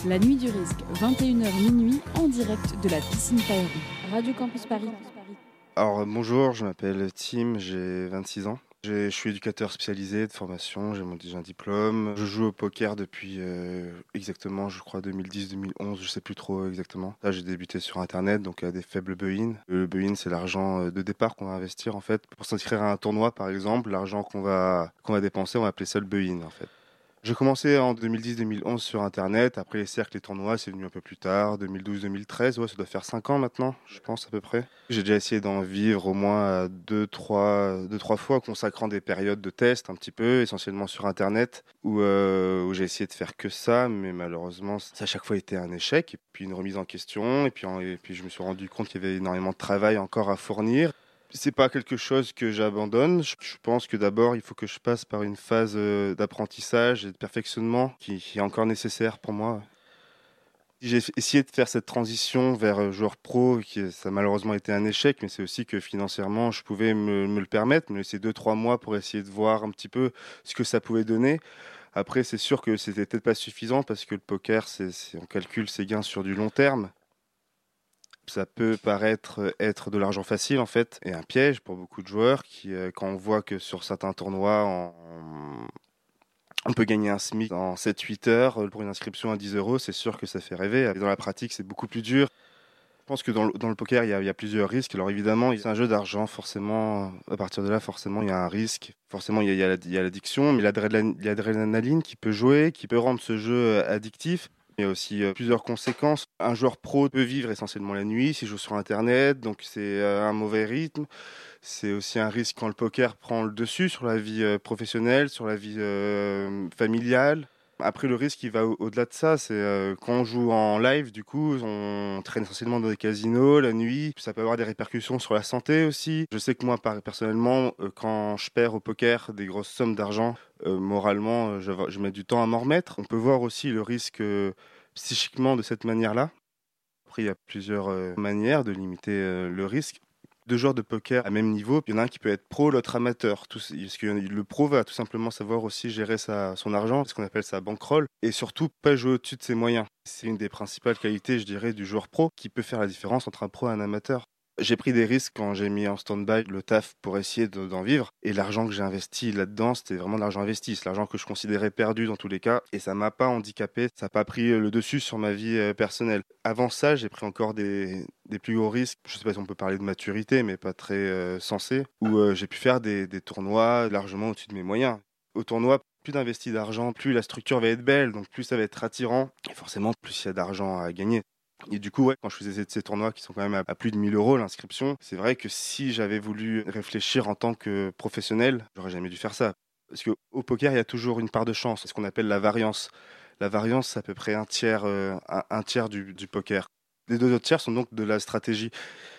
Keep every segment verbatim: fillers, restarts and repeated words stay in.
La Nuit du Risque, vingt et une heures minuit, en direct de la piscine Pailleron. Radio Campus Paris. Alors bonjour, je m'appelle Tim, j'ai vingt-six ans. J'ai- Je suis éducateur spécialisé de formation, j'ai mon j'ai un diplôme. Je joue au poker depuis euh, exactement, je crois, deux mille dix deux mille onze, je sais plus trop exactement. Là, j'ai débuté sur Internet, donc à des faibles buy-in. Le buy-in, c'est l'argent euh, de départ qu'on va investir en fait. Pour s'inscrire à un tournoi, par exemple, l'argent qu'on va, qu'on va dépenser, on va appeler ça le buy-in en fait. J'ai commencé en deux mille dix deux mille onze sur Internet. Après les cercles, les tournois, c'est venu un peu plus tard, deux mille douze deux mille treize. Ouais, ça doit faire cinq ans maintenant, je pense à peu près. J'ai déjà essayé d'en vivre au moins deux, trois, deux, trois fois, consacrant des périodes de test un petit peu, essentiellement sur Internet, où, euh, où j'ai essayé de faire que ça, mais malheureusement, ça a chaque fois été un échec. Et puis une remise en question, et puis, en- et puis je me suis rendu compte qu'il y avait énormément de travail encore à fournir. C'est pas quelque chose que j'abandonne. Je je pense que d'abord, il faut que je passe par une phase euh, d'apprentissage et de perfectionnement qui, qui est encore nécessaire pour moi. J'ai f- essayé de faire cette transition vers euh, joueur pro, qui ça a malheureusement été un échec, mais c'est aussi que financièrement, je pouvais me, me le permettre, me laisser deux, trois mois pour essayer de voir un petit peu ce que ça pouvait donner. Après, c'est sûr que c'était peut-être pas suffisant parce que le poker, c'est, c'est- on calcule ses gains sur du long terme. Ça peut paraître être de l'argent facile en fait et un piège pour beaucoup de joueurs qui, euh, quand on voit que sur certains tournois, on, on peut gagner un SMIC en sept huit heures pour une inscription à dix euros, c'est sûr que ça fait rêver. Et dans la pratique, c'est beaucoup plus dur. Je pense que dans le, dans le poker, il y, a, il y a plusieurs risques. Alors évidemment, c'est un jeu d'argent, forcément, à partir de là, forcément, il y a un risque. Forcément, il y a, il y a la- il y a l'addiction, mais l'adrénaline l'adrénaline qui peut jouer, qui peut rendre ce jeu euh, addictif. Il y a aussi euh, plusieurs conséquences. Un joueur pro peut vivre essentiellement la nuit s'il joue sur Internet, donc c'est euh, un mauvais rythme. C'est aussi un risque quand le poker prend le dessus sur la vie euh, professionnelle, sur la vie euh, familiale. Après, le risque, il va au- au-delà de ça. C'est euh, quand on joue en live, du coup, on traîne essentiellement dans des casinos la nuit. Ça peut avoir des répercussions sur la santé aussi. Je sais que moi, par- personnellement, euh, quand je perds au poker des grosses sommes d'argent, euh, moralement, euh, je, va- je mets du temps à m'en remettre. On peut voir aussi le risque euh, psychiquement de cette manière-là. Après, il y a plusieurs euh, manières de limiter euh, le risque. Deux joueurs de poker à même niveau, il y en a un qui peut être pro, l'autre amateur. Tout, parce que le pro va tout simplement savoir aussi gérer sa, son argent, ce qu'on appelle sa bankroll, et surtout pas jouer au-dessus de ses moyens. C'est une des principales qualités, je dirais, du joueur pro qui peut faire la différence entre un pro et un amateur. J'ai pris des risques quand j'ai mis en stand-by le taf pour essayer de- d'en vivre. Et l'argent que j'ai investi là-dedans, c'était vraiment de l'argent investi. C'est l'argent que je considérais perdu dans tous les cas. Et ça m'a pas handicapé, ça n'a pas pris le dessus sur ma vie euh, personnelle. Avant ça, j'ai pris encore des, des plus gros risques. Je sais pas si on peut parler de maturité, mais pas très euh, sensé. Où euh, j'ai pu faire des, des tournois largement au-dessus de mes moyens. Au tournoi, plus d'investi d'argent, plus la structure va être belle, donc plus ça va être attirant. Et forcément, plus il y a d'argent à gagner. Et du coup, ouais, quand je faisais ces tournois qui sont quand même à, à plus de mille euros l'inscription, c'est vrai que si j'avais voulu réfléchir en tant que professionnel, j'aurais jamais dû faire ça. Parce qu'au poker, il y a toujours une part de chance, c'est ce qu'on appelle la variance. La variance, c'est à peu près un tiers, euh, un, un tiers du, du poker. Les deux autres tiers sont donc de la stratégie.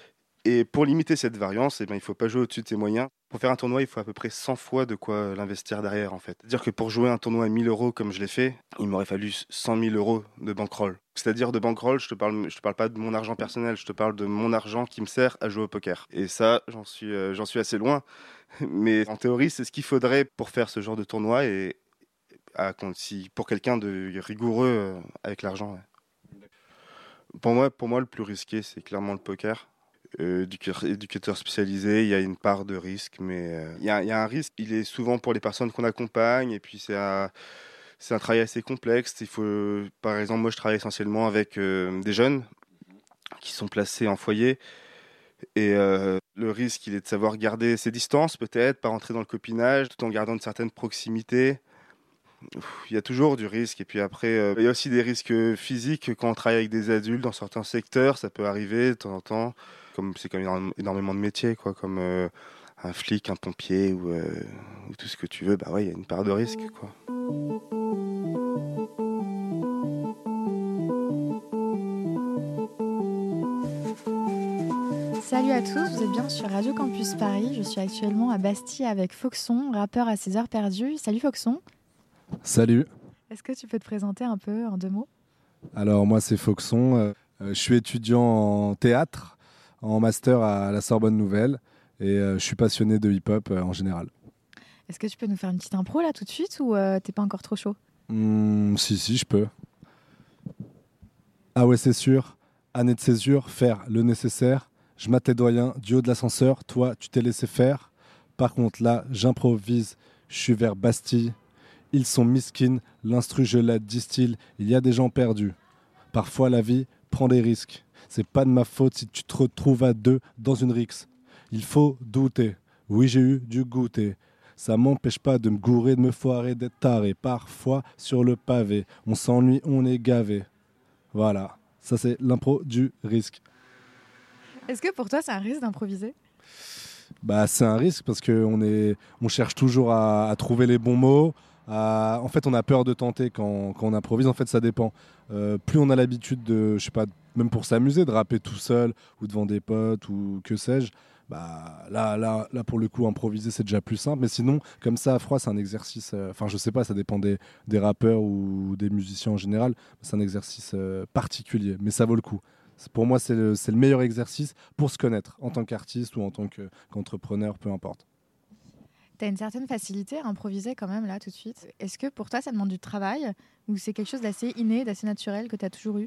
Et pour limiter cette variance, eh ben, il ne faut pas jouer au-dessus de ses moyens. Pour faire un tournoi, il faut à peu près cent fois de quoi l'investir derrière, en fait. C'est-à-dire que pour jouer un tournoi à mille euros comme je l'ai fait, il m'aurait fallu cent mille euros de bankroll. C'est-à-dire de bankroll, je te parle, je te parle pas de mon argent personnel, je te parle de mon argent qui me sert à jouer au poker. Et ça, j'en suis, euh, j'en suis assez loin. Mais en théorie, c'est ce qu'il faudrait pour faire ce genre de tournoi et à, si, pour quelqu'un de rigoureux euh, avec l'argent. Ouais. Pour moi, pour moi, le plus risqué, c'est clairement le poker. Euh, éducateur, éducateur spécialisé, il y a une part de risque, mais euh, il y a, il y a un risque. Il est souvent pour les personnes qu'on accompagne, et puis c'est un, c'est un travail assez complexe. Il faut, par exemple, moi, je travaille essentiellement avec euh, des jeunes qui sont placés en foyer, et euh, le risque, il est de savoir garder ses distances, peut-être, pas rentrer dans le copinage, tout en gardant une certaine proximité. Ouf, il y a toujours du risque. Et puis après, euh, il y a aussi des risques physiques quand on travaille avec des adultes dans certains secteurs. Ça peut arriver de temps en temps. Comme c'est quand même énormément de métiers, quoi, comme euh, un flic, un pompier ou, euh, ou tout ce que tu veux. Bah ouais, il y a une part de risque, quoi. Salut à tous, vous êtes bien sur Radio Campus Paris. Je suis actuellement à Bastille avec Foxon, rappeur à ses heures perdues. Salut Foxon. Salut. Est-ce que tu peux te présenter un peu en deux mots ? Alors moi c'est Foxon, euh, je suis étudiant en théâtre, en master à la Sorbonne Nouvelle et euh, je suis passionné de hip-hop euh, en général. Est-ce que tu peux nous faire une petite impro là tout de suite ou euh, t'es pas encore trop chaud ? Mmh, si si je peux. Ah ouais, c'est sûr. Année de césure, faire le nécessaire. Je mate les doyens du haut de l'ascenseur. Toi, tu t'es laissé faire. Par contre, là, j'improvise. Je suis vers Bastille. Ils sont miskines. L'instru, je la distille. Il y a des gens perdus. Parfois, la vie prend des risques. C'est pas de ma faute si tu te retrouves à deux dans une rixe. Il faut douter. Oui, j'ai eu du goûter. Ça m'empêche pas de me gourer, de me foirer, d'être taré. Parfois, sur le pavé, on s'ennuie, on est gavé. Voilà, ça c'est l'impro du risque. Est-ce que pour toi, c'est un risque d'improviser ? Bah, c'est un risque parce qu'on est, on cherche toujours à, à trouver les bons mots. À... En fait, on a peur de tenter quand, quand on improvise. En fait, ça dépend. Euh, plus on a l'habitude de, je sais pas, même pour s'amuser, de rapper tout seul ou devant des potes ou que sais-je, bah là, là, là pour le coup, improviser c'est déjà plus simple. Mais sinon, comme ça, à froid, c'est un exercice. Enfin, euh, je sais pas, ça dépend des, des rappeurs ou des musiciens en général. C'est un exercice euh, particulier, mais ça vaut le coup. Pour moi, c'est le, c'est le meilleur exercice pour se connaître en tant qu'artiste ou en tant que, qu'entrepreneur, peu importe. Tu as une certaine facilité à improviser quand même là tout de suite. Est-ce que pour toi ça demande du travail ou c'est quelque chose d'assez inné, d'assez naturel que tu as toujours eu ?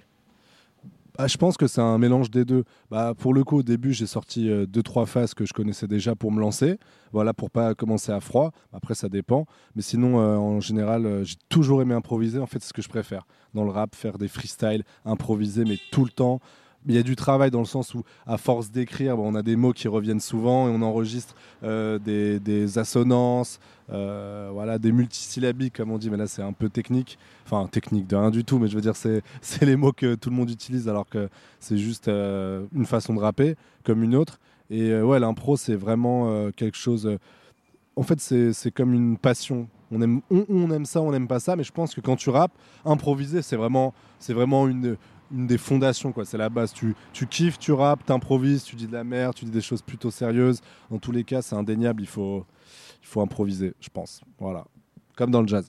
Ah, je pense que c'est un mélange des deux. Bah, pour le coup, au début, j'ai sorti euh, deux, trois phases que je connaissais déjà pour me lancer. Voilà, pour pas commencer à froid. Après, ça dépend. Mais sinon, euh, en général, euh, j'ai toujours aimé improviser. En fait, c'est ce que je préfère. Dans le rap, faire des freestyles, improviser, mais tout le temps. Il y a du travail dans le sens où, à force d'écrire, bon, on a des mots qui reviennent souvent et on enregistre euh, des, des assonances, euh, voilà, des multisyllabiques, comme on dit, mais là c'est un peu technique. Enfin, technique de rien du tout, mais je veux dire, c'est, c'est les mots que tout le monde utilise alors que c'est juste euh, une façon de rapper comme une autre. Et euh, ouais, l'impro, c'est vraiment euh, quelque chose. Euh, en fait, c'est, c'est comme une passion. On aime, on, on aime ça, on n'aime pas ça, mais je pense que quand tu rappes, improviser, c'est vraiment, c'est vraiment une. une des fondations, quoi. C'est la base. Tu, tu kiffes, tu rappes, t'improvises, tu dis de la merde, tu dis des choses plutôt sérieuses. Dans tous les cas, c'est indéniable. Il faut, il faut improviser, je pense. Voilà. Comme dans le jazz.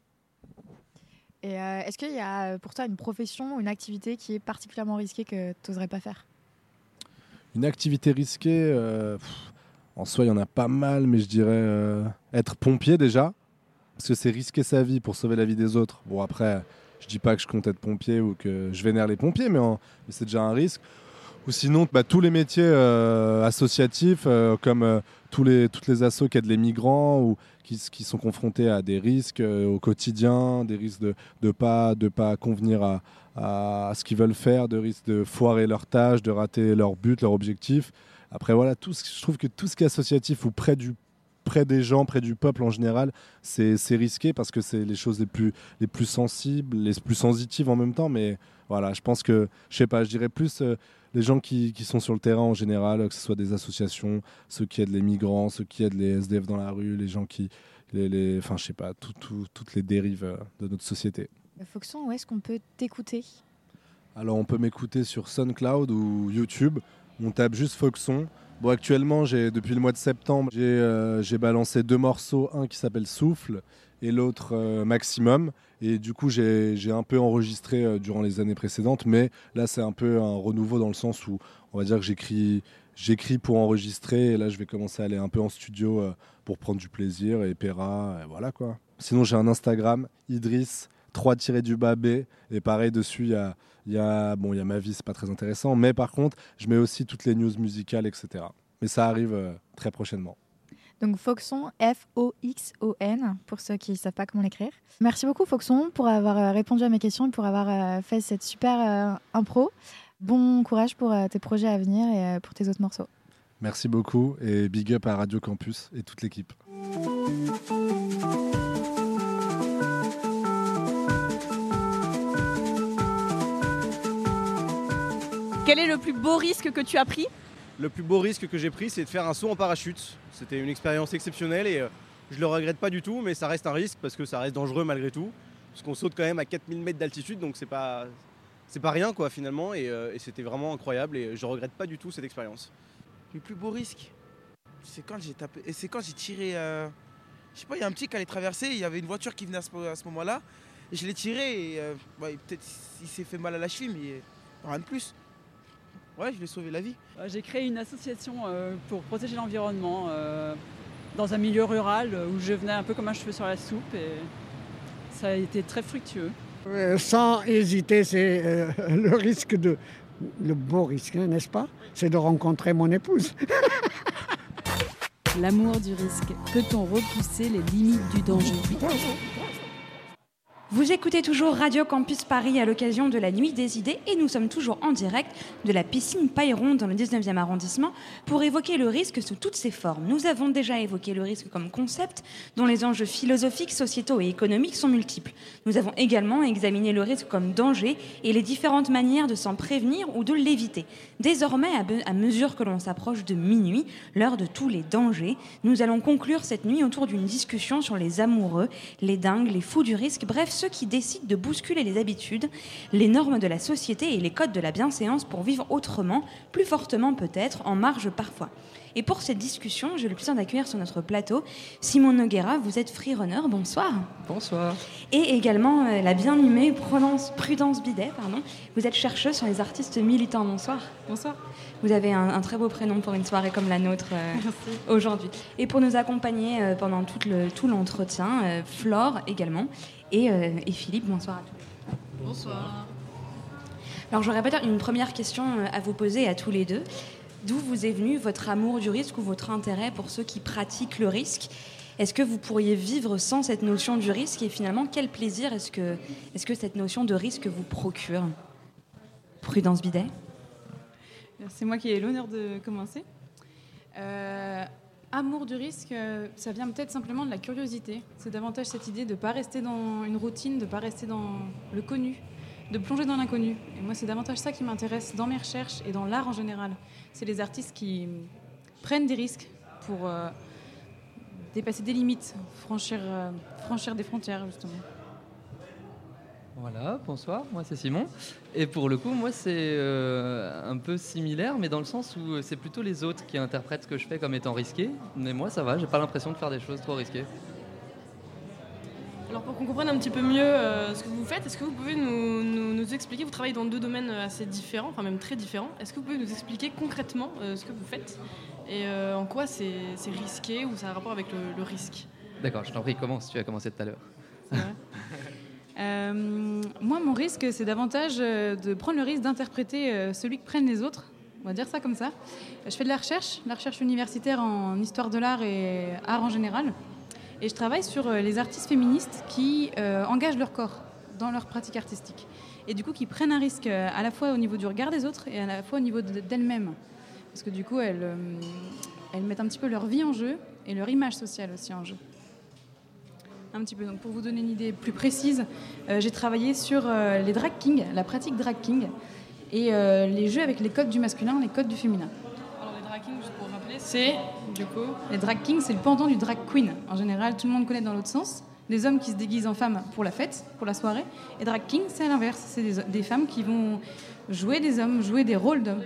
Et euh, est-ce qu'il y a pour toi une profession ou une activité qui est particulièrement risquée que tu n'oserais pas faire ? Une activité risquée, euh, pff, en soi, il y en a pas mal, mais je dirais euh, être pompier déjà. Parce que c'est risquer sa vie pour sauver la vie des autres. Bon, après. Je dis pas que je compte être pompier ou que je vénère les pompiers, mais, en, mais c'est déjà un risque. Ou sinon, bah, tous les métiers euh, associatifs, euh, comme euh, tous les, toutes les assos qui aident les migrants ou qui, qui sont confrontés à des risques euh, au quotidien, des risques de ne pas, de pas convenir à, à, à ce qu'ils veulent faire, de risques de foirer leurs tâches, de rater leur but, leur objectif. Après, voilà, tout ce, je trouve que tout ce qui est associatif ou près du près des gens, près du peuple en général, c'est, c'est risqué parce que c'est les choses les plus, les plus sensibles, les plus sensitives en même temps. Mais voilà, je pense que, je sais pas, je dirais plus euh, les gens qui, qui sont sur le terrain en général, que ce soit des associations, ceux qui aident les migrants, ceux qui aident les S D F dans la rue, les gens qui, les, les, enfin, je sais pas, tout, tout, toutes les dérives euh, de notre société. Foxon, où est-ce qu'on peut t'écouter ? Alors, on peut m'écouter sur SoundCloud ou YouTube. On tape juste Foxon. Bon, actuellement, j'ai, depuis le mois de septembre, j'ai, euh, j'ai balancé deux morceaux, un qui s'appelle Souffle et l'autre euh, Maximum. Et du coup, j'ai, j'ai un peu enregistré euh, durant les années précédentes, mais là, c'est un peu un renouveau dans le sens où on va dire que j'écris, j'écris pour enregistrer. Et là, je vais commencer à aller un peu en studio euh, pour prendre du plaisir et Pera, et voilà quoi. Sinon, j'ai un Instagram, Idriss, trois du bas B. Et pareil, dessus, il y a... Il y a, bon, il y a ma vie, c'est pas très intéressant, mais par contre, je mets aussi toutes les news musicales, et cetera. Mais ça arrive euh, très prochainement. Donc Foxon, F O X O N, pour ceux qui ne savent pas comment l'écrire. Merci beaucoup Foxon pour avoir répondu à mes questions et pour avoir euh, fait cette super euh, impro. Bon courage pour euh, tes projets à venir et euh, pour tes autres morceaux. Merci beaucoup et big up à Radio Campus et toute l'équipe. Quel est le plus beau risque que tu as pris ? Le plus beau risque que j'ai pris, c'est de faire un saut en parachute. C'était une expérience exceptionnelle et euh, je le regrette pas du tout, mais ça reste un risque parce que ça reste dangereux malgré tout. Parce qu'on saute quand même à quatre mille mètres d'altitude, donc c'est pas, c'est pas rien quoi finalement. Et, euh, et c'était vraiment incroyable et je regrette pas du tout cette expérience. Le plus beau risque, c'est quand j'ai tapé, et c'est quand j'ai tiré. Euh, je sais pas, il y a un petit qui allait traverser, il y avait une voiture qui venait à ce, à ce moment-là, et je l'ai tiré et euh, ouais, peut-être il s'est fait mal à la cheville, mais rien de plus. Ouais, je lui ai sauvé la vie. J'ai créé une association euh, pour protéger l'environnement euh, dans un milieu rural où je venais un peu comme un cheveu sur la soupe et ça a été très fructueux. Euh, sans hésiter, c'est euh, le risque de... Le beau risque, hein, n'est-ce pas? C'est de rencontrer mon épouse. L'amour du risque. Peut-on repousser les limites du danger? Vous écoutez toujours Radio Campus Paris à l'occasion de la Nuit des idées et nous sommes toujours en direct de la piscine Pailleron dans le dix-neuvième arrondissement pour évoquer le risque sous toutes ses formes. Nous avons déjà évoqué le risque comme concept dont les enjeux philosophiques, sociétaux et économiques sont multiples. Nous avons également examiné le risque comme danger et les différentes manières de s'en prévenir ou de l'éviter. Désormais, à, be- à mesure que l'on s'approche de minuit, l'heure de tous les dangers, nous allons conclure cette nuit autour d'une discussion sur les amoureux, les dingues, les fous du risque, bref, ceux qui décident de bousculer les habitudes, les normes de la société et les codes de la bienséance pour vivre autrement, plus fortement peut-être, en marge parfois. Et pour cette discussion, j'ai le plaisir d'accueillir sur notre plateau Simon Noguera, vous êtes freerunner, bonsoir. Bonsoir. Et également euh, la bien aimée Prudence, Prudence Bidet, pardon. Vous êtes chercheuse sur les artistes militants, bonsoir. Bonsoir. Vous avez un, un très beau prénom pour une soirée comme la nôtre euh, aujourd'hui. Et pour nous accompagner euh, pendant tout, le, tout l'entretien, euh, Flore également, et, euh, et Philippe, bonsoir à tous. Bonsoir. Alors j'aurais peut-être une première question à vous poser à tous les deux. D'où vous est venu votre amour du risque ou votre intérêt pour ceux qui pratiquent le risque? Est-ce que vous pourriez vivre sans cette notion du risque? Et finalement, quel plaisir est-ce que, est-ce que cette notion de risque vous procure? Prudence Bidet. C'est moi qui ai l'honneur de commencer. Euh, amour du risque, euh, ça vient peut-être simplement de la curiosité. C'est davantage cette idée de ne pas rester dans une routine, de ne pas rester dans le connu, de plonger dans l'inconnu. Et moi, c'est davantage ça qui m'intéresse dans mes recherches et dans l'art en général. C'est les artistes qui prennent des risques pour euh, dépasser des limites, franchir, euh, franchir des frontières, justement. Voilà, bonsoir, moi c'est Simon. Et pour le coup, moi c'est euh, un peu similaire, mais dans le sens où c'est plutôt les autres qui interprètent ce que je fais comme étant risqué. Mais moi ça va, j'ai pas l'impression de faire des choses trop risquées. Alors pour qu'on comprenne un petit peu mieux euh, ce que vous faites, est-ce que vous pouvez nous, nous, nous expliquer, vous travaillez dans deux domaines assez différents, enfin même très différents, est-ce que vous pouvez nous expliquer concrètement euh, ce que vous faites et euh, en quoi c'est, c'est risqué ou ça a un rapport avec le, le risque? D'accord, je t'en prie, commence, tu as commencé tout à l'heure. C'est vrai. euh, moi mon risque c'est davantage euh, de prendre le risque d'interpréter euh, celui que prennent les autres, on va dire ça comme ça. Je fais de la recherche, la recherche universitaire en histoire de l'art et art en général. Et je travaille sur les artistes féministes qui euh, engagent leur corps dans leur pratique artistique. Et du coup, qui prennent un risque à la fois au niveau du regard des autres et à la fois au niveau de, d'elles-mêmes. Parce que du coup, elles, euh, elles mettent un petit peu leur vie en jeu et leur image sociale aussi en jeu. Un petit peu. Donc, pour vous donner une idée plus précise, euh, j'ai travaillé sur euh, les drag kings, la pratique drag king, et euh, les jeux avec les codes du masculin, les codes du féminin. Alors les drag kings, juste pour rappeler, c'est du coup... Les drag kings, c'est le pendant du drag queen. En général, tout le monde connaît dans l'autre sens. Des hommes qui se déguisent en femmes pour la fête, pour la soirée. Et drag king, c'est à l'inverse. C'est des, des femmes qui vont jouer des hommes, jouer des rôles d'hommes.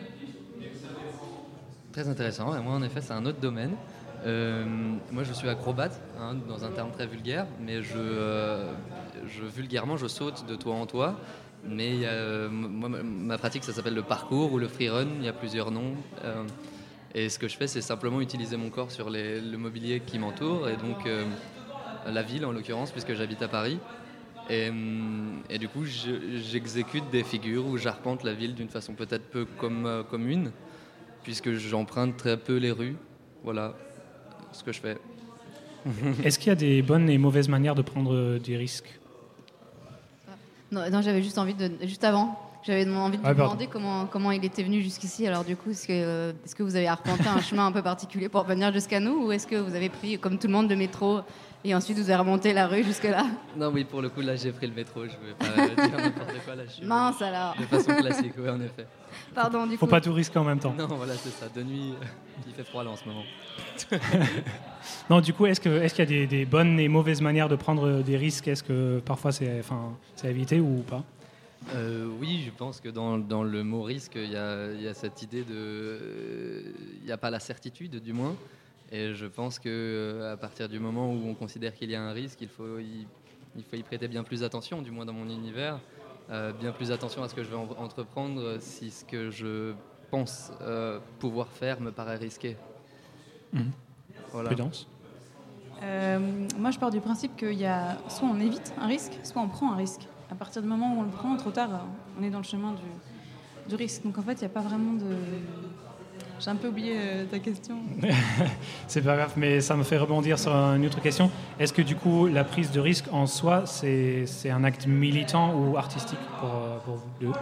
Très intéressant, et moi en effet c'est un autre domaine. Euh, moi je suis acrobate, hein, dans un terme très vulgaire, mais je, euh, je vulgairement je saute de toit en toit. Mais il y a, euh, moi, ma pratique ça s'appelle le parcours ou le freerun, il y a plusieurs noms. Euh, Et ce que je fais, c'est simplement utiliser mon corps sur les, le mobilier qui m'entoure, et donc euh, la ville en l'occurrence, puisque j'habite à Paris. Et, et du coup, je, j'exécute des figures où j'arpente la ville d'une façon peut-être peu comme, euh, commune, puisque j'emprunte très peu les rues. Voilà ce que je fais. Est-ce qu'il y a des bonnes et mauvaises manières de prendre des risques? Non, non, j'avais juste envie de... Juste avant... J'avais envie de vous ah, demander comment, comment il était venu jusqu'ici. Alors du coup, est-ce que, euh, est-ce que vous avez arpenté un chemin un peu particulier pour venir jusqu'à nous, ou est-ce que vous avez pris, comme tout le monde, le métro et ensuite vous avez remonté la rue jusque-là? Non, oui, pour le coup, là, j'ai pris le métro. Je ne vais pas euh, dire n'importe quoi. Là, je suis Mince alors. De façon classique, oui, en effet. Pardon, du Faut coup. pas tout risquer en même temps. Non, voilà, c'est ça. De nuit, euh, il fait froid là en ce moment. Non, du coup, est-ce, que, est-ce qu'il y a des, des bonnes et mauvaises manières de prendre des risques? Est-ce que parfois c'est, enfin, c'est à éviter ou pas? Euh, oui, je pense que dans, dans le mot risque, il y a, il y a cette idée de... Il n'y a pas la certitude, du moins. Et je pense qu'à partir du moment où on considère qu'il y a un risque, il faut y, il faut y prêter bien plus attention, du moins dans mon univers. Euh, bien plus attention à ce que je vais en, entreprendre si ce que je pense euh, pouvoir faire me paraît risqué. Mmh. Voilà. Prudence. Euh, moi, je pars du principe qu'il y a soit on évite un risque, soit on prend un risque. à partir du moment où on le prend, trop tard, on est dans le chemin du, du risque. Donc en fait, il n'y a pas vraiment de... J'ai un peu oublié euh, ta question. C'est pas grave, mais ça me fait rebondir sur une autre question. Est-ce que du coup, la prise de risque en soi, c'est, c'est un acte militant ou artistique pour, euh, pour vous deux?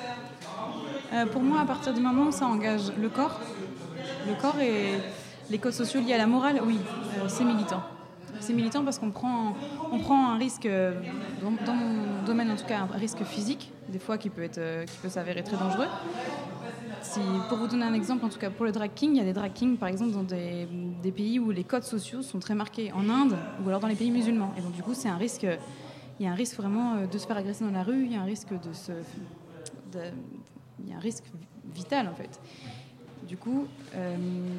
euh, Pour moi, à partir du moment où ça engage le corps, le corps et les codes sociaux liés à la morale, oui, euh, c'est militant. C'est militant parce qu'on prend, on prend un risque, euh, dans, dans mon domaine en tout cas, un risque physique, des fois qui peut, être, euh, qui peut s'avérer très dangereux. Si, pour vous donner un exemple, en tout cas pour le drag king, il y a des drag kings par exemple dans des, des pays où les codes sociaux sont très marqués, en Inde ou alors dans les pays musulmans. Et donc du coup, c'est un risque, il y a un risque vraiment de se faire agresser dans la rue, il y a un risque de se, de, il y a un risque vital en fait. Du coup, euh,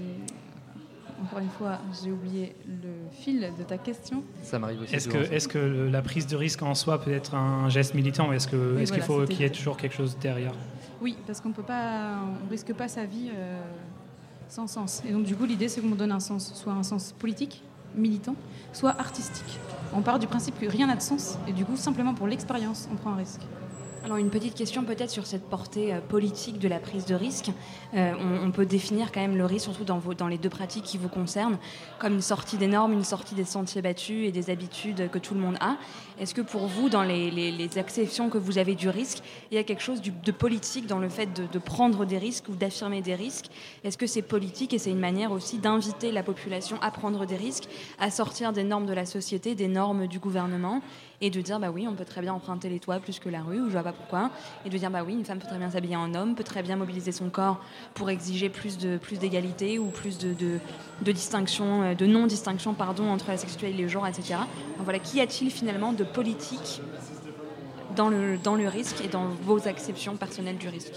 encore une fois, j'ai oublié le fil de ta question. Ça m'arrive aussi. Est-ce que, est-ce que la prise de risque en soi peut être un geste militant? Est-ce, que, oui, est-ce voilà, qu'il faut c'était... qu'il y ait toujours quelque chose derrière? Oui, parce qu'on peut pas, on risque pas sa vie euh, sans sens. Et donc du coup, l'idée, c'est qu'on donne un sens, soit un sens politique, militant, soit artistique. On part du principe que rien n'a de sens, et du coup, simplement pour l'expérience, on prend un risque. Alors une petite question peut-être sur cette portée euh, politique de la prise de risque. Euh, on, on peut définir quand même le risque, surtout dans, vos, dans les deux pratiques qui vous concernent, comme une sortie des normes, une sortie des sentiers battus et des habitudes que tout le monde a. Est-ce que pour vous, dans les, les, les acceptions que vous avez du risque, il y a quelque chose du, de politique dans le fait de, de prendre des risques ou d'affirmer des risques? Est-ce que c'est politique et c'est une manière aussi d'inviter la population à prendre des risques, à sortir des normes de la société, des normes du gouvernement, et de dire bah oui, on peut très bien emprunter les toits plus que la rue, ou je vois pas pourquoi, et de dire bah oui, une femme peut très bien s'habiller en homme, peut très bien mobiliser son corps pour exiger plus de plus d'égalité ou plus de, de, de distinction, de non-distinction pardon entre la sexualité et les genres, et cetera. Donc voilà, qu'y a-t-il finalement de politique dans le dans le risque et dans vos acceptions personnelles du risque?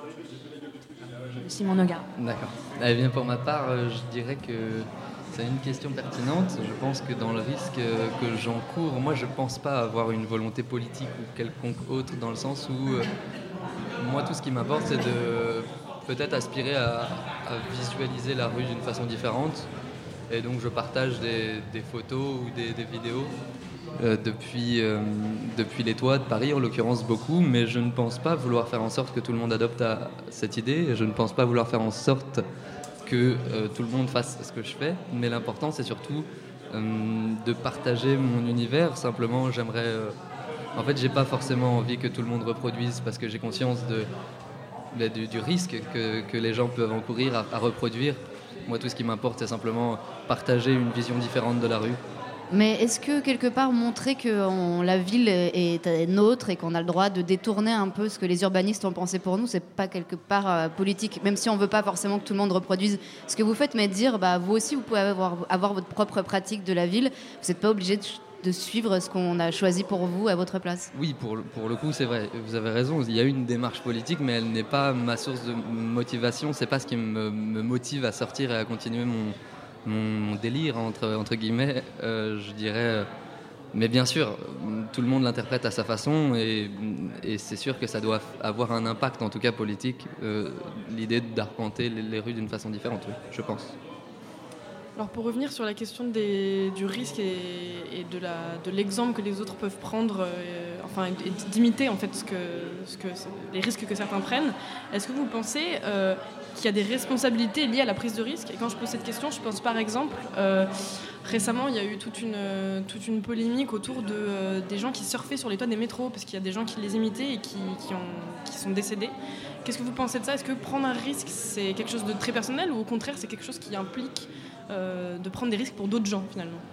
Simon Nogueras. D'accord. Eh bien, pour ma part, je dirais que c'est une question pertinente. Je pense que dans le risque que j'encours, moi je ne pense pas avoir une volonté politique ou quelconque autre, dans le sens où euh, moi tout ce qui m'importe c'est de peut-être aspirer à, à visualiser la rue d'une façon différente. Et donc je partage des, des photos ou des, des vidéos euh, depuis, euh, depuis les toits de Paris en l'occurrence beaucoup, mais je ne pense pas vouloir faire en sorte que tout le monde adopte à cette idée, et je ne pense pas vouloir faire en sorte que euh, tout le monde fasse ce que je fais, mais l'important c'est surtout euh, de partager mon univers. Simplement j'aimerais euh, en fait j'ai pas forcément envie que tout le monde reproduise, parce que j'ai conscience de, de, du, du risque que, que les gens peuvent encourir à, à reproduire. Moi tout ce qui m'importe c'est simplement partager une vision différente de la rue. Mais est-ce que quelque part montrer que on, la ville est, est nôtre et qu'on a le droit de détourner un peu ce que les urbanistes ont pensé pour nous, c'est pas quelque part euh, politique, même si on veut pas forcément que tout le monde reproduise ce que vous faites, mais dire bah vous aussi vous pouvez avoir, avoir votre propre pratique de la ville, vous n'êtes pas obligé de, de suivre ce qu'on a choisi pour vous à votre place. Oui, pour, pour le coup c'est vrai, vous avez raison, il y a une démarche politique, mais elle n'est pas ma source de motivation, c'est pas ce qui me, me motive à sortir et à continuer mon mon délire entre, entre guillemets, euh, je dirais, euh, mais bien sûr tout le monde l'interprète à sa façon, et, et c'est sûr que ça doit avoir un impact en tout cas politique, euh, l'idée d'arpenter les, les rues d'une façon différente, oui, je pense. Alors pour revenir sur la question des, du risque et, et de, la, de l'exemple que les autres peuvent prendre, euh, enfin et d'imiter en fait ce que, ce que, les risques que certains prennent, est-ce que vous pensez euh, qu'il y a des responsabilités liées à la prise de risque? Et quand je pose cette question, je pense par exemple, euh, récemment il y a eu toute une, toute une polémique autour de, euh, des gens qui surfaient sur les toits des métros, parce qu'il y a des gens qui les imitaient et qui, qui, ont, qui sont décédés. Qu'est-ce que vous pensez de ça? Est-ce que prendre un risque c'est quelque chose de très personnel, ou au contraire c'est quelque chose qui implique Euh, de prendre des risques pour d'autres gens finalement?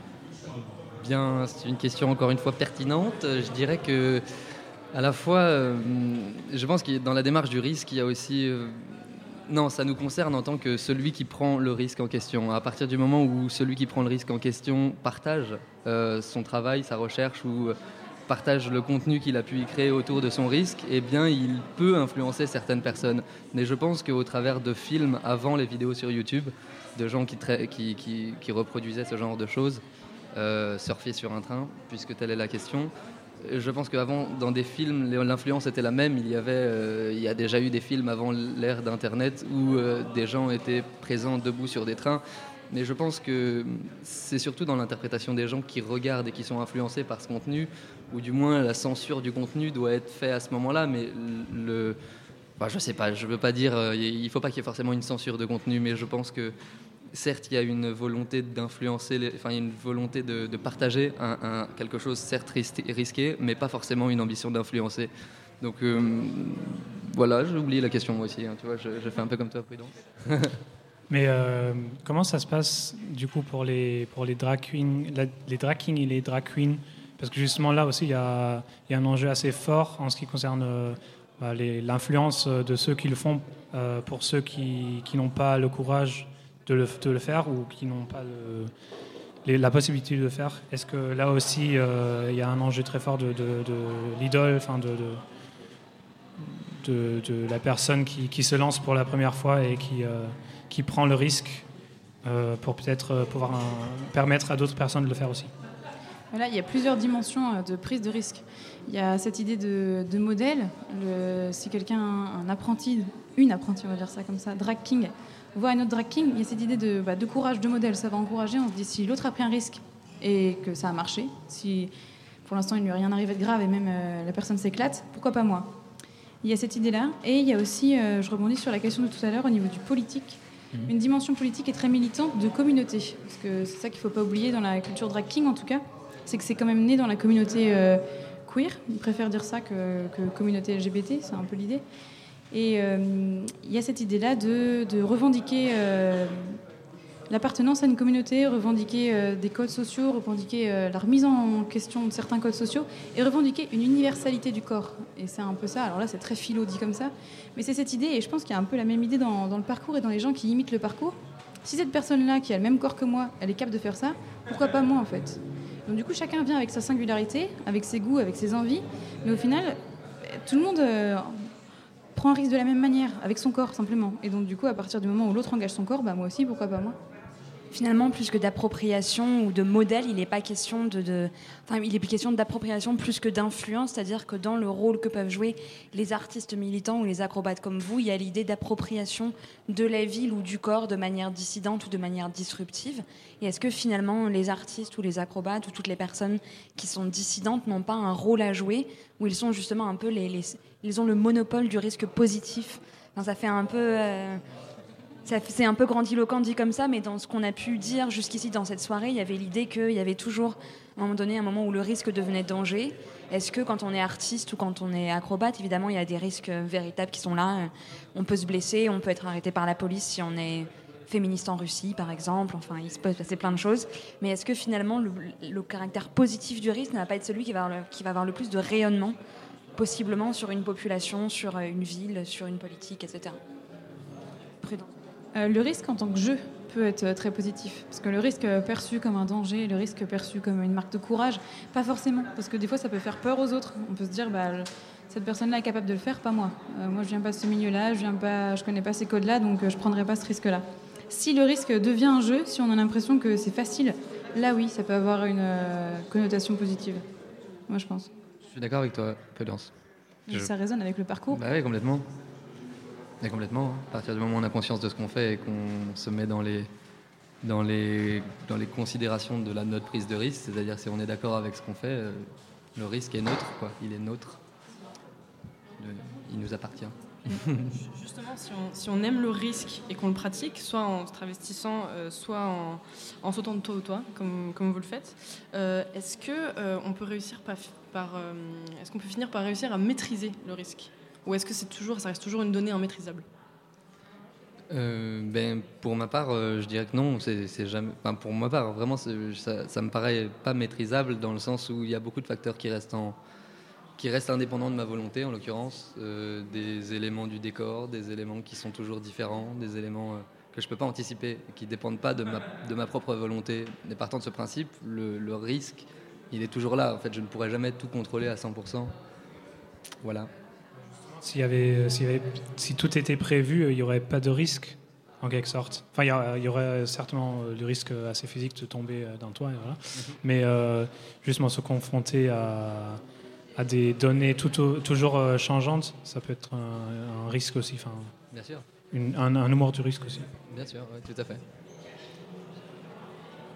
Bien, c'est une question encore une fois pertinente. Je dirais que à la fois, euh, je pense que dans la démarche du risque, il y a aussi euh, non, ça nous concerne en tant que celui qui prend le risque en question. À partir du moment où celui qui prend le risque en question partage euh, son travail, sa recherche, ou partage le contenu qu'il a pu y créer autour de son risque, eh bien, il peut influencer certaines personnes. Mais je pense qu'au travers de films avant les vidéos sur YouTube, de gens qui, tra- qui, qui, qui reproduisaient ce genre de choses, euh, surfer sur un train, puisque telle est la question. Je pense qu'avant, dans des films, l'influence était la même. Il y, avait, euh, il y a déjà eu des films avant l'ère d'Internet où euh, des gens étaient présents debout sur des trains. Mais je pense que c'est surtout dans l'interprétation des gens qui regardent et qui sont influencés par ce contenu, ou du moins la censure du contenu doit être faite à ce moment-là. Mais le, enfin, je sais pas, je veux pas dire, euh, il faut pas qu'il y ait forcément une censure de contenu, mais je pense que certes, il y a une volonté d'influencer, les, enfin, il y a une volonté de, de partager un, un, quelque chose certes risqué, mais pas forcément une ambition d'influencer. Donc euh, voilà, j'ai oublié la question moi aussi. Hein, tu vois, je, je fais un peu comme toi, Prudence. Mais euh, comment ça se passe du coup pour les pour les drag queens, la, les drag kings et les drag queens? Parce que justement là aussi, il y a, il y a un enjeu assez fort en ce qui concerne euh, bah, les, l'influence de ceux qui le font euh, pour ceux qui, qui n'ont pas le courage de le, de le faire ou qui n'ont pas le, les, la possibilité de le faire. Est-ce que là aussi, euh, il y a un enjeu très fort de, de, de l'idole, enfin de, de, de, de la personne qui, qui se lance pour la première fois et qui, euh, qui prend le risque euh, pour peut-être pouvoir un, permettre à d'autres personnes de le faire aussi? Voilà, il y a plusieurs dimensions de prise de risque. Il y a cette idée de, de modèle. Le, si quelqu'un, un apprenti, une apprentie, on va dire ça comme ça, drag king, voit un autre drag king, il y a cette idée de, bah, de courage, de modèle. Ça va encourager. On se dit, si l'autre a pris un risque et que ça a marché, si pour l'instant il ne lui est rien arrivé de grave et même euh, la personne s'éclate, pourquoi pas moi? Il y a cette idée-là. Et il y a aussi, euh, je rebondis sur la question de tout à l'heure, au niveau du politique, mmh. une dimension politique et très militante de communauté. Parce que c'est ça qu'il ne faut pas oublier dans la culture drag king, en tout cas. C'est que c'est quand même né dans la communauté euh, queer. Ils préfèrent dire ça que, que communauté L G B T, c'est un peu l'idée. Et il euh, y a cette idée-là de, de revendiquer euh, l'appartenance à une communauté, revendiquer euh, des codes sociaux, revendiquer euh, la remise en question de certains codes sociaux et revendiquer une universalité du corps. Et c'est un peu ça. Alors là, c'est très philo dit comme ça. Mais c'est cette idée, et je pense qu'il y a un peu la même idée dans, dans le parcours et dans les gens qui imitent le parcours. Si cette personne-là, qui a le même corps que moi, elle est capable de faire ça, pourquoi pas moi, en fait? Donc du coup, chacun vient avec sa singularité, avec ses goûts, avec ses envies. Mais au final, tout le monde euh, prend un risque de la même manière, avec son corps, simplement. Et donc du coup, à partir du moment où l'autre engage son corps, bah, moi aussi, pourquoi pas moi? Finalement, plus que d'appropriation ou de modèle, il n'est pas question de, de... Enfin, il est question d'appropriation plus que d'influence, c'est-à-dire que dans le rôle que peuvent jouer les artistes militants ou les acrobates comme vous, il y a l'idée d'appropriation de la ville ou du corps de manière dissidente ou de manière disruptive. Et est-ce que finalement, les artistes ou les acrobates ou toutes les personnes qui sont dissidentes n'ont pas un rôle à jouer, où ils sont justement un peu les... les... ils ont le monopole du risque positif? Enfin, ça fait un peu... Euh... C'est un peu grandiloquent dit comme ça, mais dans ce qu'on a pu dire jusqu'ici dans cette soirée, il y avait l'idée qu'il y avait toujours, à un moment donné, un moment où le risque devenait danger. Est-ce que quand on est artiste ou quand on est acrobate, évidemment, il y a des risques véritables qui sont là. On peut se blesser, on peut être arrêté par la police si on est féministe en Russie, par exemple. Enfin, il se peut passer plein de choses. Mais est-ce que finalement, le, le caractère positif du risque ne va pas être celui qui va avoir le, qui va avoir le plus de rayonnement, possiblement, sur une population, sur une ville, sur une politique, et cetera. Prudent. Euh, le risque en tant que jeu peut être très positif, parce que le risque perçu comme un danger, le risque perçu comme une marque de courage, pas forcément, parce que des fois ça peut faire peur aux autres. On peut se dire, bah, cette personne-là est capable de le faire, pas moi. Euh, moi je viens pas de ce milieu-là, je viens pas, je connais pas ces codes-là, donc euh, je prendrai pas ce risque-là. Si le risque devient un jeu, si on a l'impression que c'est facile, là oui, ça peut avoir une euh, connotation positive. Moi je pense. Je suis d'accord avec toi, Prudence. Je... Ça résonne avec le parcours. Bah oui, complètement. Et complètement. À partir du moment où on a conscience de ce qu'on fait et qu'on se met dans les, dans les, dans les considérations de la, notre prise de risque, c'est-à-dire si on est d'accord avec ce qu'on fait, euh, le risque est neutre, quoi. Il est nôtre. Le, il nous appartient. Justement, si on, si on aime le risque et qu'on le pratique, soit en se travestissant, euh, soit en, en sautant de toi au toit, comme, comme vous le faites, euh, est-ce que euh, on peut réussir par, par euh, est-ce qu'on peut finir par réussir à maîtriser le risque? Ou est-ce que c'est toujours, ça reste toujours une donnée immaîtrisable? euh, ben, Pour ma part, euh, je dirais que non. C'est, c'est jamais, enfin, pour ma part, vraiment, c'est, ça, ça me paraît pas maîtrisable dans le sens où il y a beaucoup de facteurs qui restent, en, qui restent indépendants de ma volonté, en l'occurrence. Euh, des éléments du décor, des éléments qui sont toujours différents, des éléments euh, que je ne peux pas anticiper, qui ne dépendent pas de ma, de ma propre volonté. Mais partant de ce principe, le, le risque, il est toujours là. En fait, je ne pourrais jamais tout contrôler à cent pour cent. Voilà. S'il y avait, s'il y avait, si tout était prévu, il n'y aurait pas de risque, en quelque sorte. Enfin, il y, a, il y aurait certainement le risque assez physique de tomber d'un toit, voilà. Mm-hmm. Mais euh, justement, se confronter à, à des données tout au, toujours changeantes, ça peut être un, un risque aussi. Enfin, bien sûr. Une, un, un humour du risque aussi. Bien sûr, oui, tout à fait.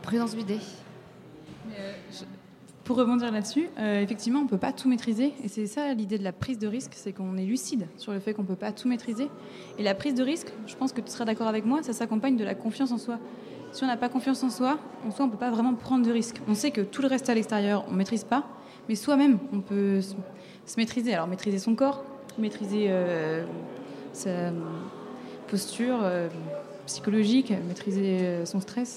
Prudence Bidet. Mais, euh, je- Pour rebondir là-dessus, euh, effectivement, on ne peut pas tout maîtriser. Et c'est ça l'idée de la prise de risque, c'est qu'on est lucide sur le fait qu'on ne peut pas tout maîtriser. Et la prise de risque, je pense que tu seras d'accord avec moi, ça s'accompagne de la confiance en soi. Si on n'a pas confiance en soi, en soi, on ne peut pas vraiment prendre de risques. On sait que tout le reste à l'extérieur, on ne maîtrise pas, mais soi-même, on peut se, se maîtriser. Alors, maîtriser son corps, maîtriser euh, sa posture euh, psychologique, maîtriser euh, son stress.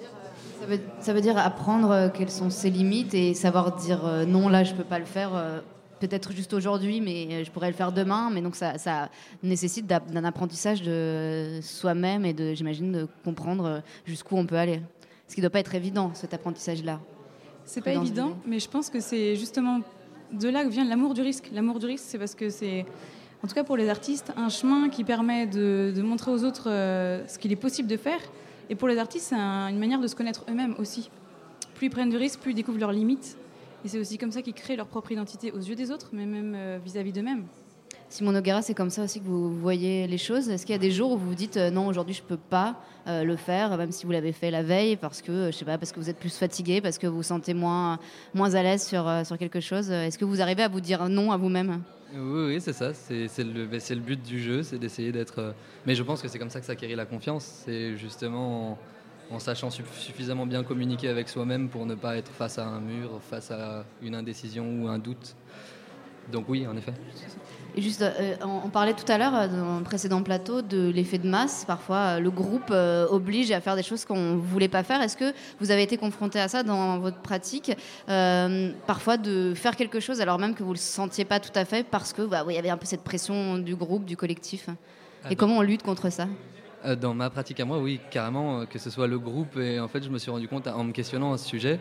Ça veut, ça veut dire apprendre euh, quelles sont ses limites et savoir dire euh, non, là je peux pas le faire, euh, peut-être juste aujourd'hui, mais euh, je pourrais le faire demain. Mais donc ça, ça nécessite d'a- d'un apprentissage de soi-même et de, j'imagine, de comprendre euh, jusqu'où on peut aller. Ce qui doit pas être évident, cet apprentissage-là. C'est pas Prudence évident, Bidet. mais je pense que c'est justement de là que vient l'amour du risque. L'amour du risque, c'est parce que c'est, en tout cas pour les artistes, un chemin qui permet de, de montrer aux autres euh, ce qu'il est possible de faire. Et pour les artistes, c'est un- une manière de se connaître eux-mêmes aussi. Plus ils prennent du risque, plus ils découvrent leurs limites. Et c'est aussi comme ça qu'ils créent leur propre identité aux yeux des autres, mais même euh, vis-à-vis d'eux-mêmes. Simon Noguera, c'est comme ça aussi que vous voyez les choses. Est-ce qu'il y a des jours où vous vous dites euh, non, aujourd'hui je peux pas euh, le faire, même si vous l'avez fait la veille, parce que euh, je sais pas, parce que vous êtes plus fatigué, parce que vous vous sentez moins moins à l'aise sur euh, sur quelque chose. Est-ce que vous arrivez à vous dire non à vous-même? Oui, oui, c'est ça. C'est c'est le, ben, c'est le but du jeu, c'est d'essayer d'être. euh, Mais je pense que c'est comme ça que s'acquérit la confiance. C'est justement en, en sachant suff- suffisamment bien communiquer avec soi-même pour ne pas être face à un mur, face à une indécision ou un doute. Donc oui, en effet. Et juste, euh, on, on parlait tout à l'heure euh, dans le précédent plateau de l'effet de masse. Parfois, euh, le groupe euh, oblige à faire des choses qu'on ne voulait pas faire. Est-ce que vous avez été confronté à ça dans votre pratique? Euh, Parfois, de faire quelque chose alors même que vous ne le sentiez pas tout à fait parce que bah, oui, il y avait un peu cette pression du groupe, du collectif. Ah, Et comment on lutte contre ça? Euh, Dans ma pratique à moi, oui, carrément, euh, que ce soit le groupe. Et en fait, je me suis rendu compte, en me questionnant à ce sujet,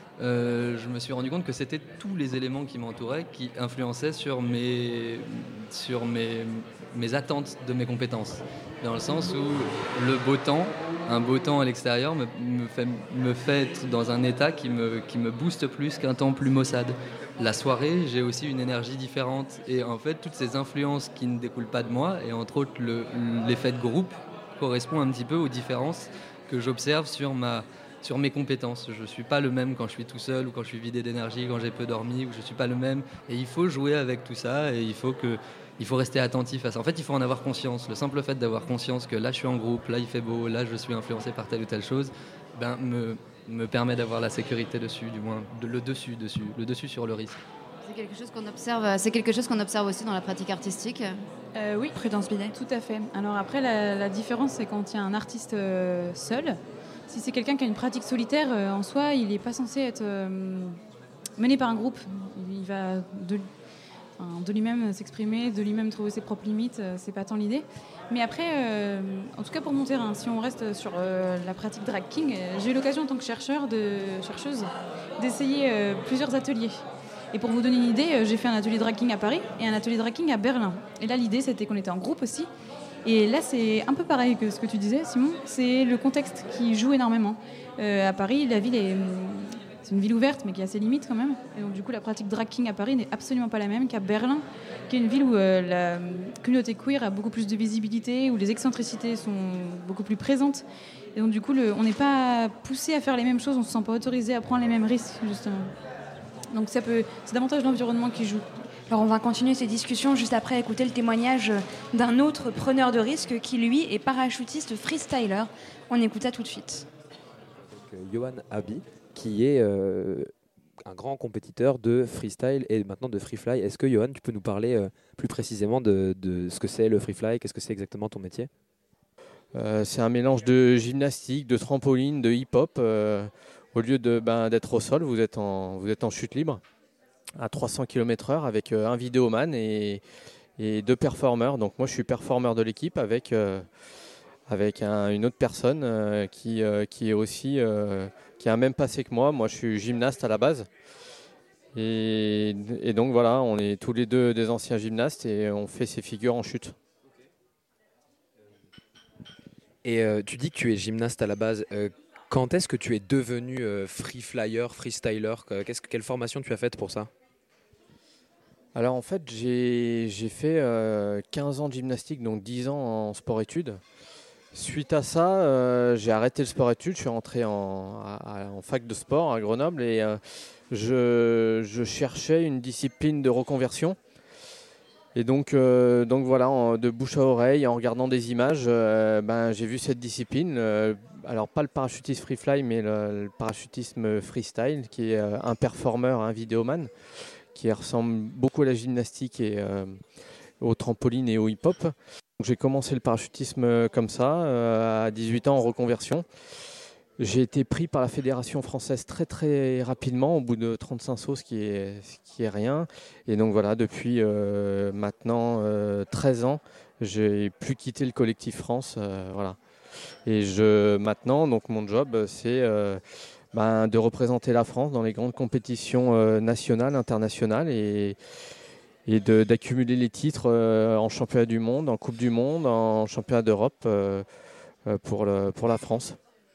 euh, je me suis rendu compte que c'était tous les éléments qui m'entouraient qui influençaient sur mes, sur mes, mes attentes de mes compétences. Dans le sens où le beau temps, un beau temps à l'extérieur, me, me, fait, me fait être dans un état qui me, qui me booste plus qu'un temps plus maussade. La soirée, j'ai aussi une énergie différente. Et en fait, toutes ces influences qui ne découlent pas de moi, et entre autres le, l'effet de groupe, correspond un petit peu aux différences que j'observe sur, ma, sur mes compétences. Je ne suis pas le même quand je suis tout seul ou quand je suis vidé d'énergie, quand j'ai peu dormi, ou je ne suis pas le même. Et il faut jouer avec tout ça et il faut, que, il faut rester attentif à ça. En fait, il faut en avoir conscience. Le simple fait d'avoir conscience que là, je suis en groupe, là, il fait beau, là, je suis influencé par telle ou telle chose, ben, me, me permet d'avoir la sécurité dessus, du moins, de, le dessus, dessus, le dessus sur le risque. C'est quelque chose qu'on observe, c'est quelque chose qu'on observe aussi dans la pratique artistique. Euh, oui, Prudence Bidet. tout à fait. Alors après, la, la différence, c'est quand il y a un artiste euh, seul. Si c'est quelqu'un qui a une pratique solitaire, euh, en soi, il n'est pas censé être euh, mené par un groupe. Il va de, enfin, de lui-même s'exprimer, de lui-même trouver ses propres limites. Euh, c'est pas tant l'idée. Mais après, euh, en tout cas pour mon terrain, si on reste sur euh, la pratique drag king, euh, j'ai eu l'occasion en tant que chercheur, de, chercheuse, d'essayer euh, plusieurs ateliers. Et pour vous donner une idée, euh, j'ai fait un atelier drag king à Paris et un atelier drag king à Berlin. Et là, l'idée, c'était qu'on était en groupe aussi. Et là, c'est un peu pareil que ce que tu disais, Simon. C'est le contexte qui joue énormément. Euh, à Paris, la ville est, c'est une ville ouverte, mais qui a ses limites quand même. Et donc, du coup, la pratique drag king à Paris n'est absolument pas la même qu'à Berlin, qui est une ville où euh, la communauté queer a beaucoup plus de visibilité, où les excentricités sont beaucoup plus présentes. Et donc, du coup, le, on n'est pas poussé à faire les mêmes choses, on ne se sent pas autorisé à prendre les mêmes risques, justement. Donc ça peut, c'est davantage l'environnement qui joue. Alors on va continuer ces discussions juste après écouter le témoignage d'un autre preneur de risque qui lui est parachutiste freestyler. On écoute ça tout de suite. Donc, euh, Johan Abi, qui est euh, un grand compétiteur de freestyle et maintenant de freefly. Est-ce que Johan, tu peux nous parler euh, plus précisément de, de ce que c'est le freefly? Qu'est-ce que c'est exactement ton métier? euh, C'est un mélange de gymnastique, de trampoline, de hip-hop. Euh, Au lieu de, ben, d'être au sol, vous êtes, en, vous êtes en chute libre à trois cents kilomètres heure avec euh, un vidéoman et, et deux performeurs. Donc moi, je suis performeur de l'équipe avec, euh, avec un, une autre personne euh, qui, euh, qui, est aussi, euh, qui a un même passé que moi. Moi, je suis gymnaste à la base. Et, et donc voilà, on est tous les deux des anciens gymnastes et on fait ces figures en chute. Et euh, tu dis que tu es gymnaste à la base. Euh, Quand est-ce que tu es devenu euh, free flyer, freestyler? Qu'est-ce, Quelle formation tu as faite pour ça? Alors en fait, j'ai, j'ai fait euh, quinze ans de gymnastique, donc dix ans en sport-études. Suite à ça, euh, j'ai arrêté le sport-études, je suis rentré en, à- en fac de sport à Grenoble et euh, je, je cherchais une discipline de reconversion. Et donc, euh, donc voilà, en- de bouche à oreille, en regardant des images, euh, ben, j'ai vu cette discipline. euh, alors pas le parachutisme free fly, mais le, le parachutisme freestyle, qui est euh, un performeur, un vidéoman, qui ressemble beaucoup à la gymnastique et euh, au trampoline et au hip-hop. Donc, j'ai commencé le parachutisme euh, comme ça, euh, à dix-huit ans en reconversion. J'ai été pris par la Fédération française très très rapidement, au bout de trente-cinq sauts, ce qui est, ce qui est rien. Et donc voilà, depuis euh, maintenant euh, treize ans, j'ai plus quitté le collectif France. euh, voilà. Et je, maintenant, donc mon job, c'est euh, ben, de représenter la France dans les grandes compétitions euh, nationales, internationales, et, et de- d'accumuler les titres euh, en championnat du monde, en Coupe du Monde, en championnat d'Europe euh, euh, pour, le- pour la France.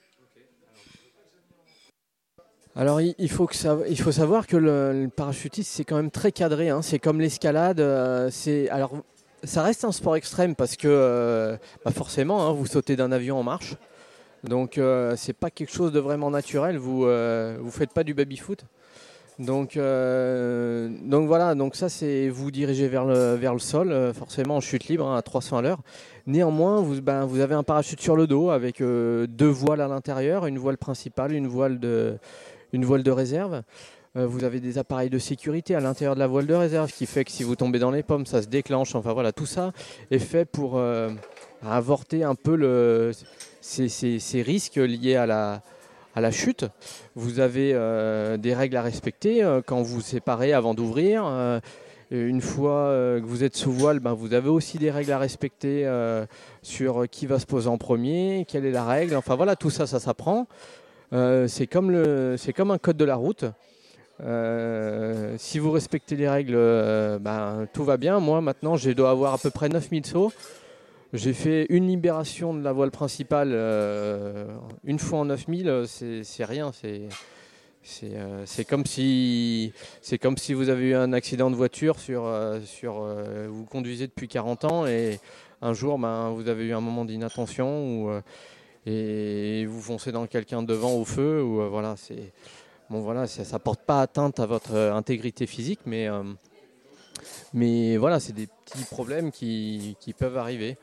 Alors il il faut, que ça- il faut savoir que le, le parachutisme c'est quand même très cadré, hein. C'est comme l'escalade. euh, c'est, alors ça reste un sport extrême parce que euh, bah forcément hein, vous sautez d'un avion en marche. Donc euh, c'est pas quelque chose de vraiment naturel, vous euh, vous faites pas du baby-foot. Donc, euh, donc voilà, donc ça c'est vous dirigez vers le, vers le sol, euh, forcément en chute libre hein, à trois cents à l'heure. Néanmoins, vous, ben, vous avez un parachute sur le dos avec euh, deux voiles à l'intérieur, une voile principale, une voile de, une voile de réserve. Euh, vous avez des appareils de sécurité à l'intérieur de la voile de réserve, ce qui fait que si vous tombez dans les pommes, ça se déclenche. Enfin voilà, tout ça est fait pour euh, avorter un peu le, ces, ces- ces risques liés à la, à la chute. Vous avez euh, des règles à respecter euh, quand vous vous séparez avant d'ouvrir. Euh, une fois euh, que vous êtes sous voile, ben, vous avez aussi des règles à respecter euh, sur qui va se poser en premier, quelle est la règle. Enfin voilà, tout ça, ça s'apprend. Euh, c'est comme, le- c'est comme un code de la route. Euh, si vous respectez les règles, euh, ben, tout va bien. Moi, maintenant, je dois avoir à peu près neuf mille sauts. J'ai fait une libération de la voile principale euh, une fois en neuf mille, c'est c'est rien. C'est c'est, euh, c'est comme si c'est comme si vous avez eu un accident de voiture sur euh, sur euh, vous conduisez depuis quarante ans et un jour ben, vous avez eu un moment d'inattention ou euh, et vous foncez dans quelqu'un devant au feu ou euh, voilà c'est bon voilà ça, ça porte pas atteinte à votre euh, intégrité physique mais euh, mais voilà c'est des petits problèmes qui, qui peuvent arriver.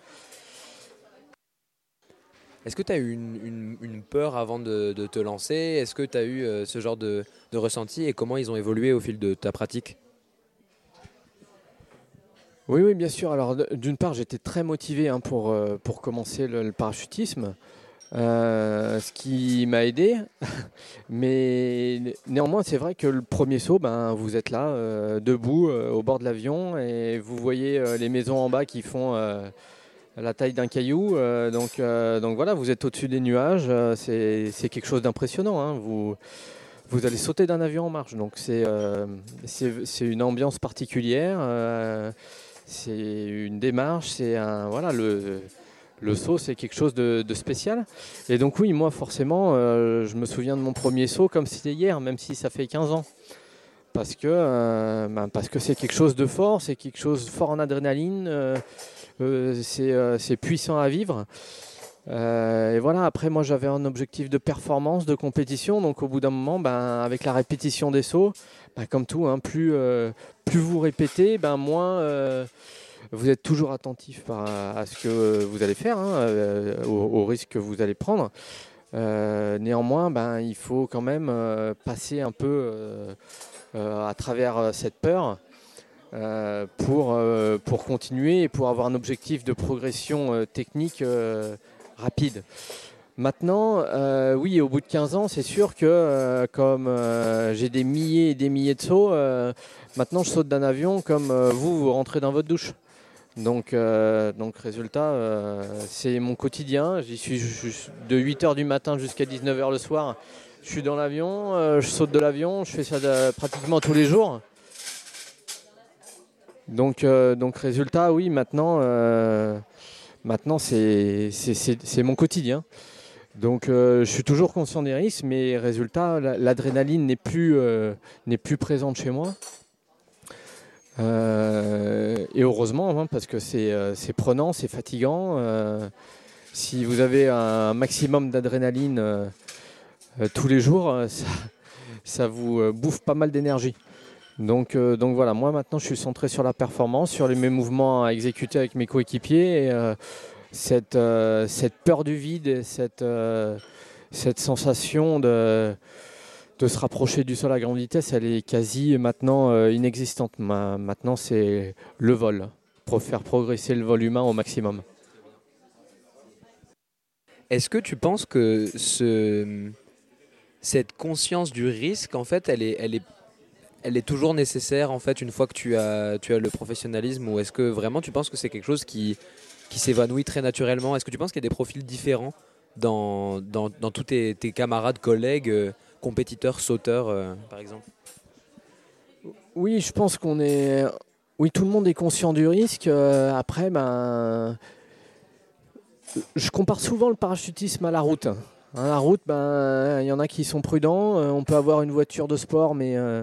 Est-ce que tu as eu une, une- une peur avant de, de te lancer? Est-ce que tu as eu euh, ce genre de, de ressenti et comment ils ont évolué au fil de ta pratique? Oui, oui, bien sûr. Alors, d- d'une part, j'étais très motivé hein, pour, euh, pour commencer le, le parachutisme, euh, ce qui m'a aidé. Mais né- néanmoins, c'est vrai que le premier saut, ben, vous êtes là, euh, debout, euh, au bord de l'avion, et vous voyez euh, les maisons en bas qui font euh, la taille d'un caillou. euh, donc, euh, donc voilà, vous êtes au-dessus des nuages. euh, c'est c'est quelque chose d'impressionnant. Hein. Vous, vous allez sauter d'un avion en marche. Donc, c'est euh, c'est c'est une ambiance particulière. euh, c'est une démarche, c'est un voilà le, le saut, c'est quelque chose de, de spécial. Et donc oui, moi forcément, euh, je me souviens de mon premier saut comme si c'était hier, même si ça fait quinze ans, parce que euh, ben, parce que c'est quelque chose de fort, c'est quelque chose de fort en adrénaline, euh, euh, c'est euh, c'est puissant à vivre. Euh, et voilà, après moi j'avais un objectif de performance, de compétition, donc au bout d'un moment, ben, avec la répétition des sauts, ben, comme tout, hein, plus, euh, plus vous répétez, ben, moins euh, vous êtes toujours attentif à, à ce que vous allez faire, hein, euh, au, au risque que vous allez prendre. Euh, néanmoins, ben, il faut quand même euh, passer un peu euh, euh, à travers euh, cette peur. euh, pour, euh, pour continuer et pour avoir un objectif de progression euh, technique euh, rapide. Maintenant, euh, oui, au bout de quinze ans, c'est sûr que euh, comme euh, j'ai des milliers et des milliers de sauts, euh, maintenant je saute d'un avion comme euh, vous, vous rentrez dans votre douche. Donc, euh, donc résultat, euh, c'est mon quotidien. J'y suis ju- ju- de huit heures du matin jusqu'à dix-neuf heures le soir. Je suis dans l'avion, euh, je saute de l'avion, je fais ça de- pratiquement tous les jours. Donc, euh, donc résultat, oui, maintenant, euh, maintenant c'est c'est- c'est- c'est mon quotidien. Donc euh, je suis toujours conscient des risques, mais résultat, la- l'adrénaline n'est plus, euh, n'est plus présente chez moi. Euh, et heureusement, hein, parce que c'est euh, c'est prenant, c'est fatigant. euh, si vous avez un maximum d'adrénaline euh, euh, tous les jours, euh, ça, ça vous euh, bouffe pas mal d'énergie. Donc, euh, donc voilà, moi maintenant je suis centré sur la performance, sur les, mes mouvements à exécuter avec mes coéquipiers. Et, euh, cette, euh, cette peur du vide, cette, euh, cette sensation de, de se rapprocher du sol à grande vitesse, elle est quasi maintenant euh, inexistante. Ma, maintenant c'est le vol, pour faire progresser le vol humain au maximum. Est-ce que tu penses que ce, cette conscience du risque, en fait, elle est, elle est Elle est toujours nécessaire en fait une fois que tu as, tu as le professionnalisme, ou est-ce que vraiment tu penses que c'est quelque chose qui, qui s'évanouit très naturellement? Est-ce que tu penses qu'il y a des profils différents dans, dans, dans tous tes, tes camarades, collègues, euh, compétiteurs, sauteurs euh, par exemple? Oui, je pense qu'on est... Oui, tout le monde est conscient du risque. Euh, après, ben... je compare souvent le parachutisme à la route. Hein, la route, ben, y en a qui sont prudents. Euh, on peut avoir une voiture de sport, mais... Euh...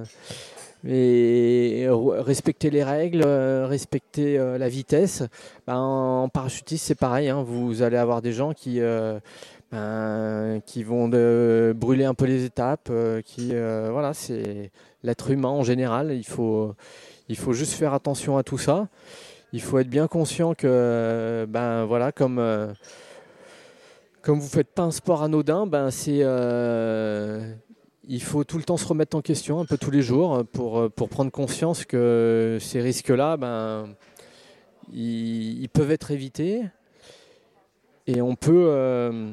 Et respecter les règles, respecter la vitesse. Ben, en parachutisme, c'est pareil. Hein. Vous allez avoir des gens qui, euh, ben, qui vont de brûler un peu les étapes. Euh, qui, euh, voilà, c'est l'être humain en général. Il faut, il faut juste faire attention à tout ça. Il faut être bien conscient que, ben, voilà, comme, euh, comme vous ne faites pas un sport anodin, ben, c'est... Euh, il faut tout le temps se remettre en question, un peu tous les jours, pour, pour prendre conscience que ces risques-là, ben, ils, ils peuvent être évités. Et on peut, euh,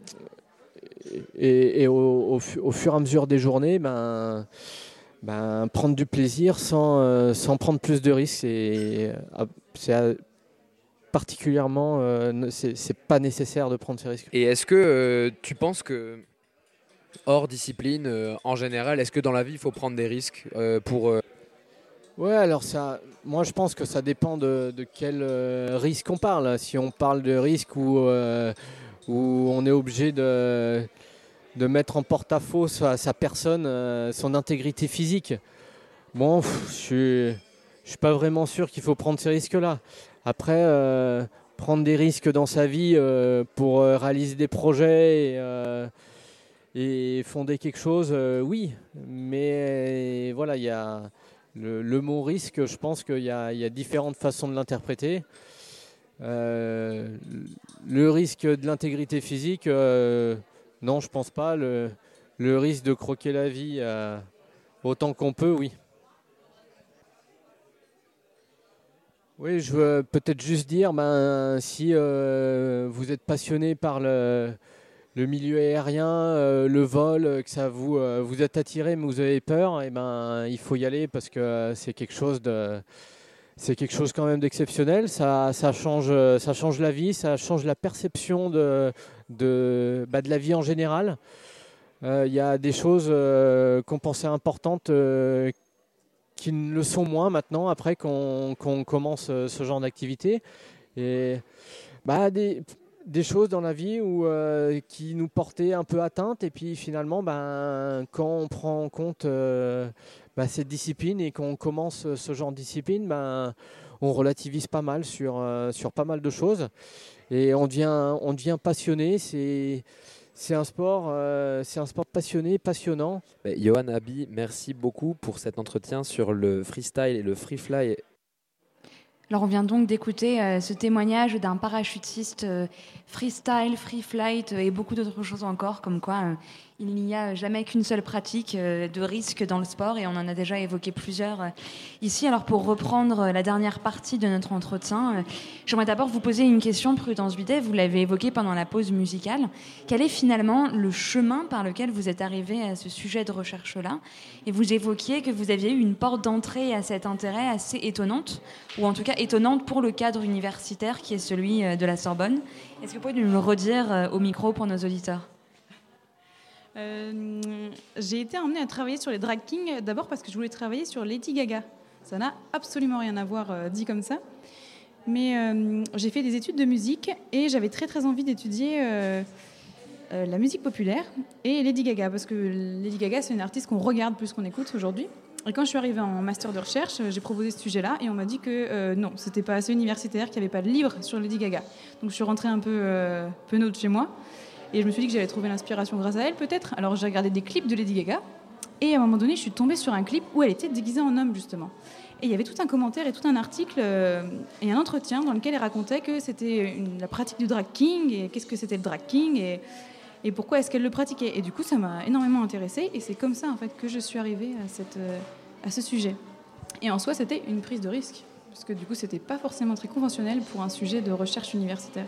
et, et au, au, au fur et à mesure des journées, ben, ben, prendre du plaisir sans, euh, sans prendre plus de risques. Et, c'est particulièrement, euh, c'est, c'est pas nécessaire de prendre ces risques. Et est-ce que euh, tu penses que hors discipline, euh, en général, est-ce que dans la vie, il faut prendre des risques euh, pour... Euh... Ouais, alors ça, moi je pense que ça dépend de, de quel euh, risque on parle. Si on parle de risque où, euh, où on est obligé de, de mettre en porte-à-faux sa, sa personne, euh, son intégrité physique, bon, pff, je suis, je suis pas vraiment sûr qu'il faut prendre ces risques-là. Après, euh, prendre des risques dans sa vie euh, pour euh, réaliser des projets et... Euh, Et fonder quelque chose, euh, oui, mais voilà, il y a le, le mot risque, je pense qu'il y a, il y a différentes façons de l'interpréter. Euh, le risque de l'intégrité physique, euh, non, je pense pas. Le, le risque de croquer la vie euh, autant qu'on peut, oui. Oui, je veux peut-être juste dire, ben, si euh, vous êtes passionné par le... le milieu aérien, euh, le vol, que ça vous, euh, vous êtes attiré mais vous avez peur, et ben, il faut y aller parce que c'est quelque chose, de, c'est quelque chose quand même d'exceptionnel. Ça, ça, change, ça change la vie, ça change la perception de, de, bah, de la vie en général. Il euh, y a des choses euh, qu'on pensait importantes euh, qui ne le sont moins maintenant après qu'on, qu'on commence ce genre d'activité. Et bah, des... des choses dans la vie où, euh, qui nous portaient un peu atteinte, et puis finalement ben, quand on prend en compte euh, ben, cette discipline et qu'on commence ce genre de discipline, ben, on relativise pas mal sur, euh, sur pas mal de choses et on devient, on devient passionné. C'est, c'est, un sport, euh, c'est un sport passionné, passionnant. Yohan Abi, merci beaucoup pour cet entretien sur le freestyle et le free fly. Alors on vient donc d'écouter euh, ce témoignage d'un parachutiste euh, freestyle, free flight euh, et beaucoup d'autres choses encore, comme quoi euh, il n'y a jamais qu'une seule pratique euh, de risque dans le sport, et on en a déjà évoqué plusieurs euh, ici. Alors pour reprendre euh, la dernière partie de notre entretien, euh, j'aimerais d'abord vous poser une question, Prudence Bidet, vous l'avez évoqué pendant la pause musicale. Quel est finalement le chemin par lequel vous êtes arrivé à ce sujet de recherche-là? Et vous évoquiez que vous aviez eu une porte d'entrée à cet intérêt assez étonnante, ou en tout cas étonnante pour le cadre universitaire qui est celui de la Sorbonne. Est-ce que vous pouvez nous le redire au micro pour nos auditeurs? euh, J'ai été emmenée à travailler sur les drag kings, d'abord parce que je voulais travailler sur Lady Gaga. Ça n'a absolument rien à voir euh, dit comme ça. Mais euh, j'ai fait des études de musique et j'avais très très envie d'étudier euh, euh, la musique populaire et Lady Gaga, parce que Lady Gaga c'est une artiste qu'on regarde plus qu'on écoute aujourd'hui. Et quand je suis arrivée en master de recherche, j'ai proposé ce sujet-là et on m'a dit que euh, non, c'était pas assez universitaire, qu'il n'y avait pas de livre sur Lady Gaga. Donc je suis rentrée un peu euh, penaud de chez moi et je me suis dit que j'allais trouver l'inspiration grâce à elle peut-être. Alors j'ai regardé des clips de Lady Gaga et à un moment donné, je suis tombée sur un clip où elle était déguisée en homme justement. Et il y avait tout un commentaire et tout un article euh, et un entretien dans lequel elle racontait que c'était une, la pratique du drag king et qu'est-ce que c'était le drag king et, et pourquoi est-ce qu'elle le pratiquait. Et du coup, ça m'a énormément intéressée et c'est comme ça en fait que je suis arrivée à, cette, euh, à ce sujet. Et en soi, c'était une prise de risque parce que du coup, c'était pas forcément très conventionnel pour un sujet de recherche universitaire.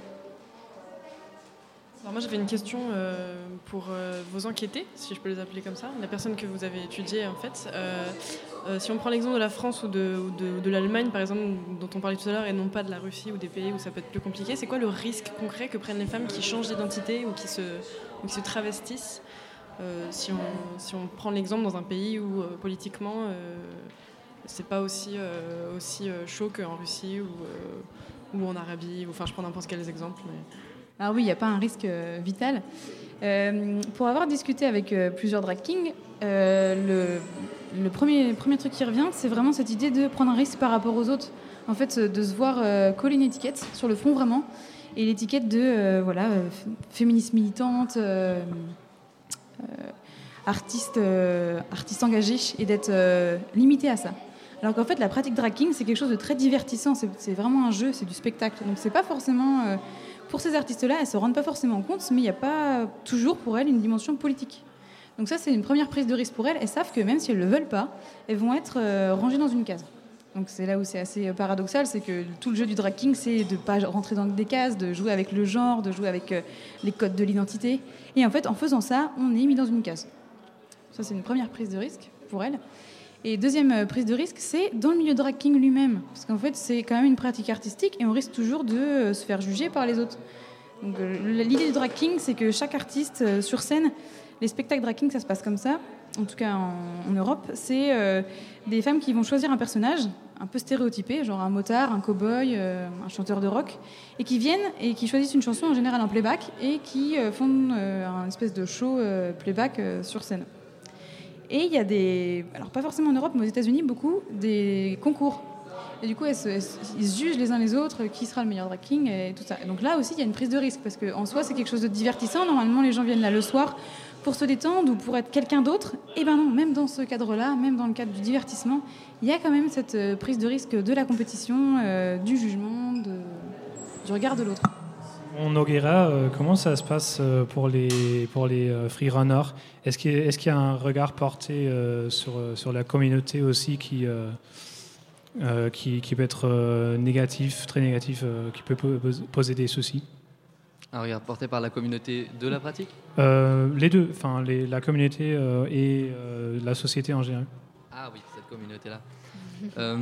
Alors moi j'avais une question euh, pour euh, vos enquêtés, si je peux les appeler comme ça, la personne que vous avez étudiée en fait. Euh, euh, si on prend l'exemple de la France ou de, ou de, ou de l'Allemagne par exemple, dont on parlait tout à l'heure, et non pas de la Russie ou des pays où ça peut être plus compliqué, c'est quoi le risque concret que prennent les femmes qui changent d'identité ou qui se, ou qui se travestissent euh, si, on, si on prend l'exemple dans un pays où euh, politiquement euh, c'est pas aussi, euh, aussi euh, chaud qu'en Russie ou, euh, ou en Arabie, ou, enfin je prends n'importe quel exemple. Mais... Alors oui, il n'y a pas un risque euh, vital. Euh, pour avoir discuté avec euh, plusieurs drag kings, euh, le, le premier, premier truc qui revient, c'est vraiment cette idée de prendre un risque par rapport aux autres. En fait, de se voir euh, coller une étiquette sur le front vraiment, et l'étiquette de euh, voilà, euh, féministe militante, euh, euh, artiste, euh, artiste engagée, et d'être euh, limité à ça. Alors qu'en fait, la pratique drag king, c'est quelque chose de très divertissant. C'est, c'est vraiment un jeu, c'est du spectacle. Donc c'est pas forcément... Euh, Pour ces artistes-là, elles ne se rendent pas forcément compte, mais il n'y a pas toujours pour elles une dimension politique. Donc ça, c'est une première prise de risque pour elles. Elles savent que même si elles ne le veulent pas, elles vont être euh, rangées dans une case. Donc c'est là où c'est assez paradoxal, c'est que tout le jeu du drag king, c'est de ne pas rentrer dans des cases, de jouer avec le genre, de jouer avec euh, les codes de l'identité. Et en fait, en faisant ça, on est mis dans une case. Ça, c'est une première prise de risque pour elles. Et deuxième prise de risque, c'est dans le milieu drag king lui-même. Parce qu'en fait, c'est quand même une pratique artistique et on risque toujours de se faire juger par les autres. Donc, l'idée du drag king, c'est que chaque artiste sur scène, les spectacles drag king, ça se passe comme ça, en tout cas en, en Europe, c'est euh, des femmes qui vont choisir un personnage un peu stéréotypé, genre un motard, un cow-boy, euh, un chanteur de rock, et qui viennent et qui choisissent une chanson en général en playback et qui euh, font euh, un espèce de show euh, playback euh, sur scène. Et il y a des, alors pas forcément en Europe, mais aux États-Unis, beaucoup, des concours. Et du coup, elles se, elles, ils se jugent les uns les autres, qui sera le meilleur drag king et tout ça. Et donc là aussi, il y a une prise de risque, parce qu'en soi, c'est quelque chose de divertissant. Normalement, les gens viennent là le soir pour se détendre ou pour être quelqu'un d'autre. Et ben non, même dans ce cadre-là, même dans le cadre du divertissement, il y a quand même cette prise de risque de la compétition, euh, du jugement, de, du regard de l'autre. En Nogueira, euh, comment ça se passe pour les, pour les euh, freerunners ? Est-ce qu'il, est-ce qu'il y a un regard porté euh, sur, sur la communauté aussi qui, euh, euh, qui, qui peut être euh, négatif, très négatif, euh, qui peut poser des soucis ? Un regard porté par la communauté de la pratique ? euh, Les deux, enfin les, la communauté euh, et euh, la société en général. Ah oui, cette communauté-là. Euh,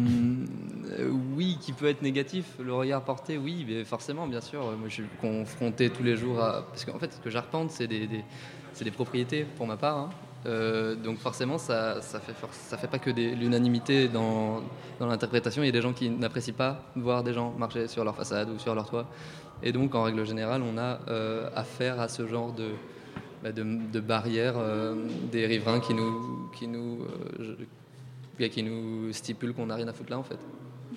oui, qui peut être négatif, le regard porté, oui, mais forcément, bien sûr. Moi, je suis confronté tous les jours à... Parce qu'en fait, ce que j'arpente, c'est des, des, c'est des propriétés, pour ma part. Hein. Euh, donc forcément, ça ça fait, ça fait pas que des, l'unanimité dans, dans l'interprétation. Il y a des gens qui n'apprécient pas voir des gens marcher sur leur façade ou sur leur toit. Et donc, en règle générale, on a euh, affaire à ce genre de, bah, de, de barrières euh, des riverains qui nous... Qui nous euh, je, qui nous stipule qu'on n'a rien à foutre là en fait.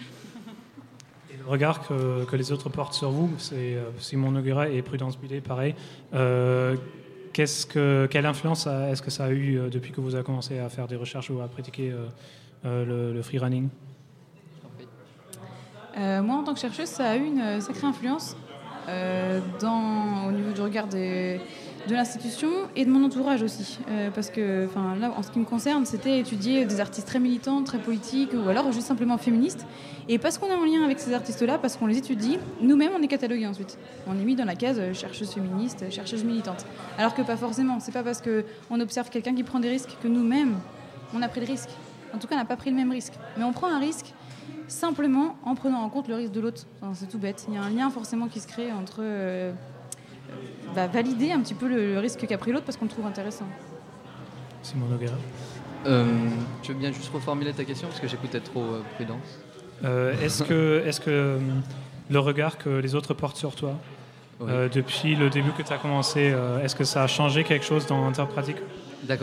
Et le regard que, que les autres portent sur vous, c'est euh, Simon Nogueira et Prudence Billet, pareil. Euh, qu'est-ce que, quelle influence a, est-ce que ça a eu euh, depuis que vous avez commencé à faire des recherches ou à pratiquer euh, euh, le, le freerunning ? euh, Moi, en tant que chercheuse, ça a eu une sacrée influence euh, dans, au niveau du regard des... de l'institution et de mon entourage aussi. Euh, parce que, enfin, là, en ce qui me concerne, c'était étudier des artistes très militants, très politiques, ou alors juste simplement féministes. Et parce qu'on est en lien avec ces artistes-là, parce qu'on les étudie, nous-mêmes, on est catalogués ensuite. On est mis dans la case chercheuse féministe, chercheuse militante. Alors que pas forcément. C'est pas parce qu'on observe quelqu'un qui prend des risques que nous-mêmes, on a pris le risque. En tout cas, on n'a pas pris le même risque. Mais on prend un risque simplement en prenant en compte le risque de l'autre. Enfin, c'est tout bête. Il y a un lien forcément qui se crée entre... Euh, bah, valider un petit peu le, le risque qu'a pris l'autre parce qu'on le trouve intéressant. Simon Nogueira. Euh, tu veux bien juste reformuler ta question parce que j'écoutais trop euh, Prudence. Euh, est-ce que, est-ce que euh, le regard que les autres portent sur toi, oui. euh, depuis le début que tu as commencé, euh, est-ce que ça a changé quelque chose dans ta pratique ? D'accord.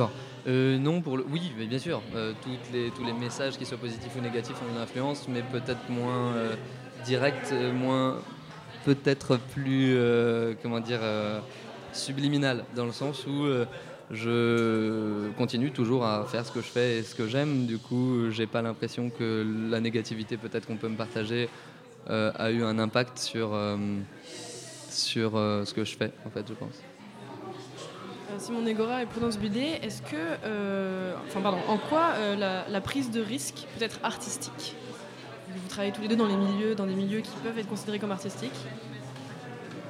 Euh, non, pour le... oui, mais bien sûr. Euh, toutes les, tous les messages, qu'ils soient positifs ou négatifs, ont une influence, mais peut-être moins euh, directe, euh, moins, peut-être plus, euh, comment dire, euh, subliminale, dans le sens où euh, je continue toujours à faire ce que je fais et ce que j'aime. Du coup, j'ai pas l'impression que la négativité, peut-être qu'on peut me partager, euh, a eu un impact sur, euh, sur euh, ce que je fais, en fait, je pense. Simon Négora et Prudence Budet, est-ce que, euh, enfin pardon, en quoi euh, la, la prise de risque peut être artistique ? Vous travaillez tous les deux dans les milieux, dans des milieux qui peuvent être considérés comme artistiques. Prudence ?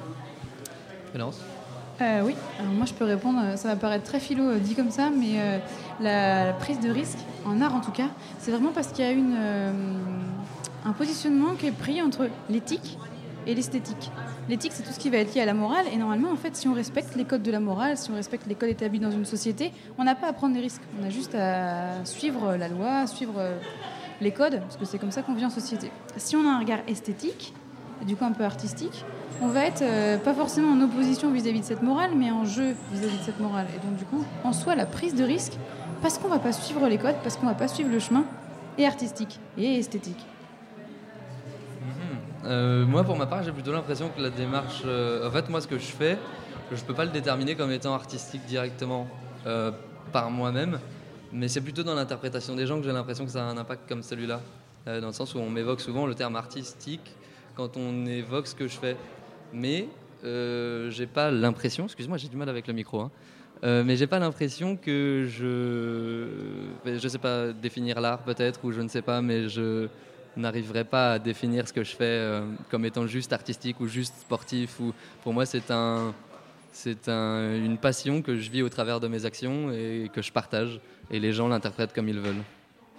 Euh, oui, alors moi je peux répondre, ça va paraître très philo euh, dit comme ça, mais euh, la, la prise de risque, en art en tout cas, c'est vraiment parce qu'il y a une, euh, un positionnement qui est pris entre l'éthique et l'esthétique. L'éthique, c'est tout ce qui va être lié à la morale, et normalement, en fait, si on respecte les codes de la morale, si on respecte les codes établis dans une société, on n'a pas à prendre des risques. On a juste à suivre la loi, suivre les codes, parce que c'est comme ça qu'on vit en société. Si on a un regard esthétique, et du coup un peu artistique, on va être euh, pas forcément en opposition vis-à-vis de cette morale, mais en jeu vis-à-vis de cette morale. Et donc, du coup, en soi, la prise de risque, parce qu'on va pas suivre les codes, parce qu'on va pas suivre le chemin, est artistique et esthétique. Euh, moi, pour ma part, j'ai plutôt l'impression que la démarche... Euh, en fait, moi, ce que je fais, je peux pas le déterminer comme étant artistique directement euh, par moi-même, mais c'est plutôt dans l'interprétation des gens que j'ai l'impression que ça a un impact comme celui-là, euh, dans le sens où on m'évoque souvent le terme artistique quand on évoque ce que je fais. Mais euh, j'ai pas l'impression... Excuse-moi, j'ai du mal avec le micro, hein, euh, mais j'ai pas l'impression que je... Je sais pas, définir l'art peut-être, ou je ne sais pas, mais je... n'arriverai pas à définir ce que je fais euh, comme étant juste artistique ou juste sportif. Ou, pour moi, c'est, un, c'est un, une passion que je vis au travers de mes actions et que je partage. Et les gens l'interprètent comme ils veulent.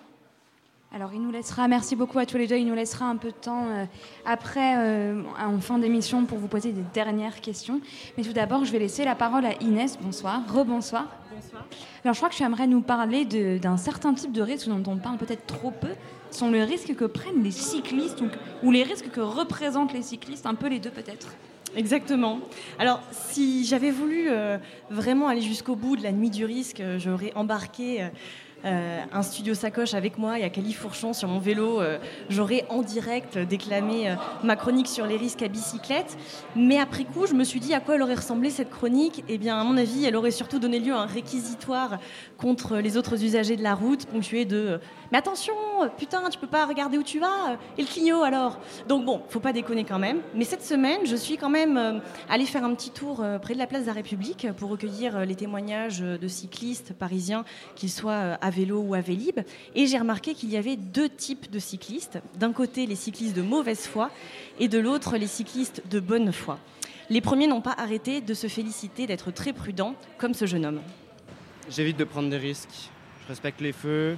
Alors, il nous laissera, merci beaucoup à tous les deux, il nous laissera un peu de temps euh, après, euh, en fin d'émission, pour vous poser des dernières questions. Mais tout d'abord, je vais laisser la parole à Inès. Bonsoir, rebonsoir. Bonsoir. Alors, je crois que tu aimerais nous parler de, d'un certain type de risque dont on parle peut-être trop peu, sont les risques que prennent les cyclistes, donc, ou les risques que représentent les cyclistes, un peu les deux peut-être. Exactement. Alors, si j'avais voulu euh, vraiment aller jusqu'au bout de la nuit du risque, euh, j'aurais embarqué... Euh, Euh, un studio sacoche avec moi et à Califourchon sur mon vélo, euh, j'aurais en direct déclamé euh, ma chronique sur les risques à bicyclette. Mais après coup, je me suis dit à quoi elle aurait ressemblé cette chronique. Eh bien, à mon avis, elle aurait surtout donné lieu à un réquisitoire contre les autres usagers de la route, ponctué de euh, « Mais attention, putain, tu peux pas regarder où tu vas, et le clignot alors ?» Donc bon, faut pas déconner quand même. Mais cette semaine, je suis quand même euh, allée faire un petit tour euh, près de la place de la République pour recueillir euh, les témoignages de cyclistes parisiens, qu'ils soient euh, à vélo ou à Vélib, et j'ai remarqué qu'il y avait deux types de cyclistes. D'un côté, les cyclistes de mauvaise foi, et de l'autre, les cyclistes de bonne foi. Les premiers n'ont pas arrêté de se féliciter d'être très prudents, comme ce jeune homme. J'évite de prendre des risques, je respecte les feux,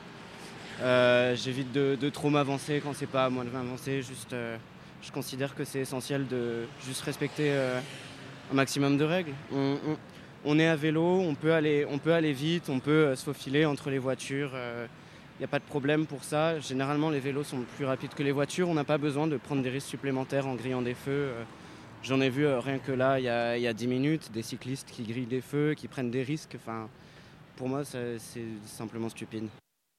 euh, j'évite de, de trop m'avancer quand c'est pas à moi de m'avancer, juste, euh, je considère que c'est essentiel de juste respecter euh, un maximum de règles. On, on, On est à vélo, on peut aller, on peut aller vite, on peut se faufiler entre les voitures. Il euh, n'y a pas de problème pour ça. Généralement, les vélos sont plus rapides que les voitures. On n'a pas besoin de prendre des risques supplémentaires en grillant des feux. Euh, j'en ai vu euh, rien que là, il y a, y a dix minutes, des cyclistes qui grillent des feux, qui prennent des risques. Enfin, pour moi, ça, c'est simplement stupide.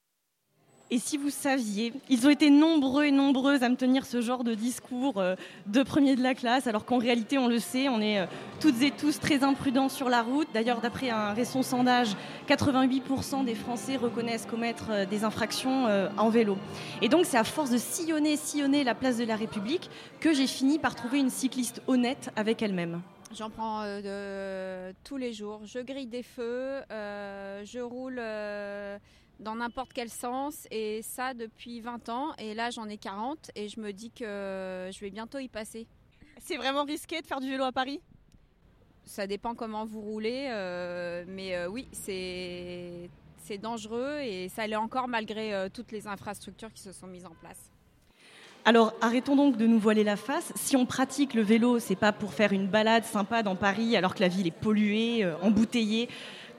Et si vous saviez, ils ont été nombreux et nombreuses à me tenir ce genre de discours euh, de premier de la classe, alors qu'en réalité, on le sait, on est euh, toutes et tous très imprudents sur la route. D'ailleurs, d'après un récent sondage, quatre-vingt-huit pour cent des Français reconnaissent commettre euh, des infractions euh, en vélo. Et donc, c'est à force de sillonner, sillonner la place de la République que j'ai fini par trouver une cycliste honnête avec elle-même. J'en prends euh, de, tous les jours. Je grille des feux, euh, je roule... Euh dans n'importe quel sens, et ça depuis vingt ans, et là j'en ai quarante, et je me dis que je vais bientôt y passer. C'est vraiment risqué de faire du vélo à Paris ? Ça dépend comment vous roulez, euh, mais euh, oui, c'est, c'est dangereux, et ça l'est encore malgré euh, toutes les infrastructures qui se sont mises en place. Alors arrêtons donc de nous voiler la face. Si on pratique le vélo, c'est pas pour faire une balade sympa dans Paris alors que la ville est polluée, euh, embouteillée,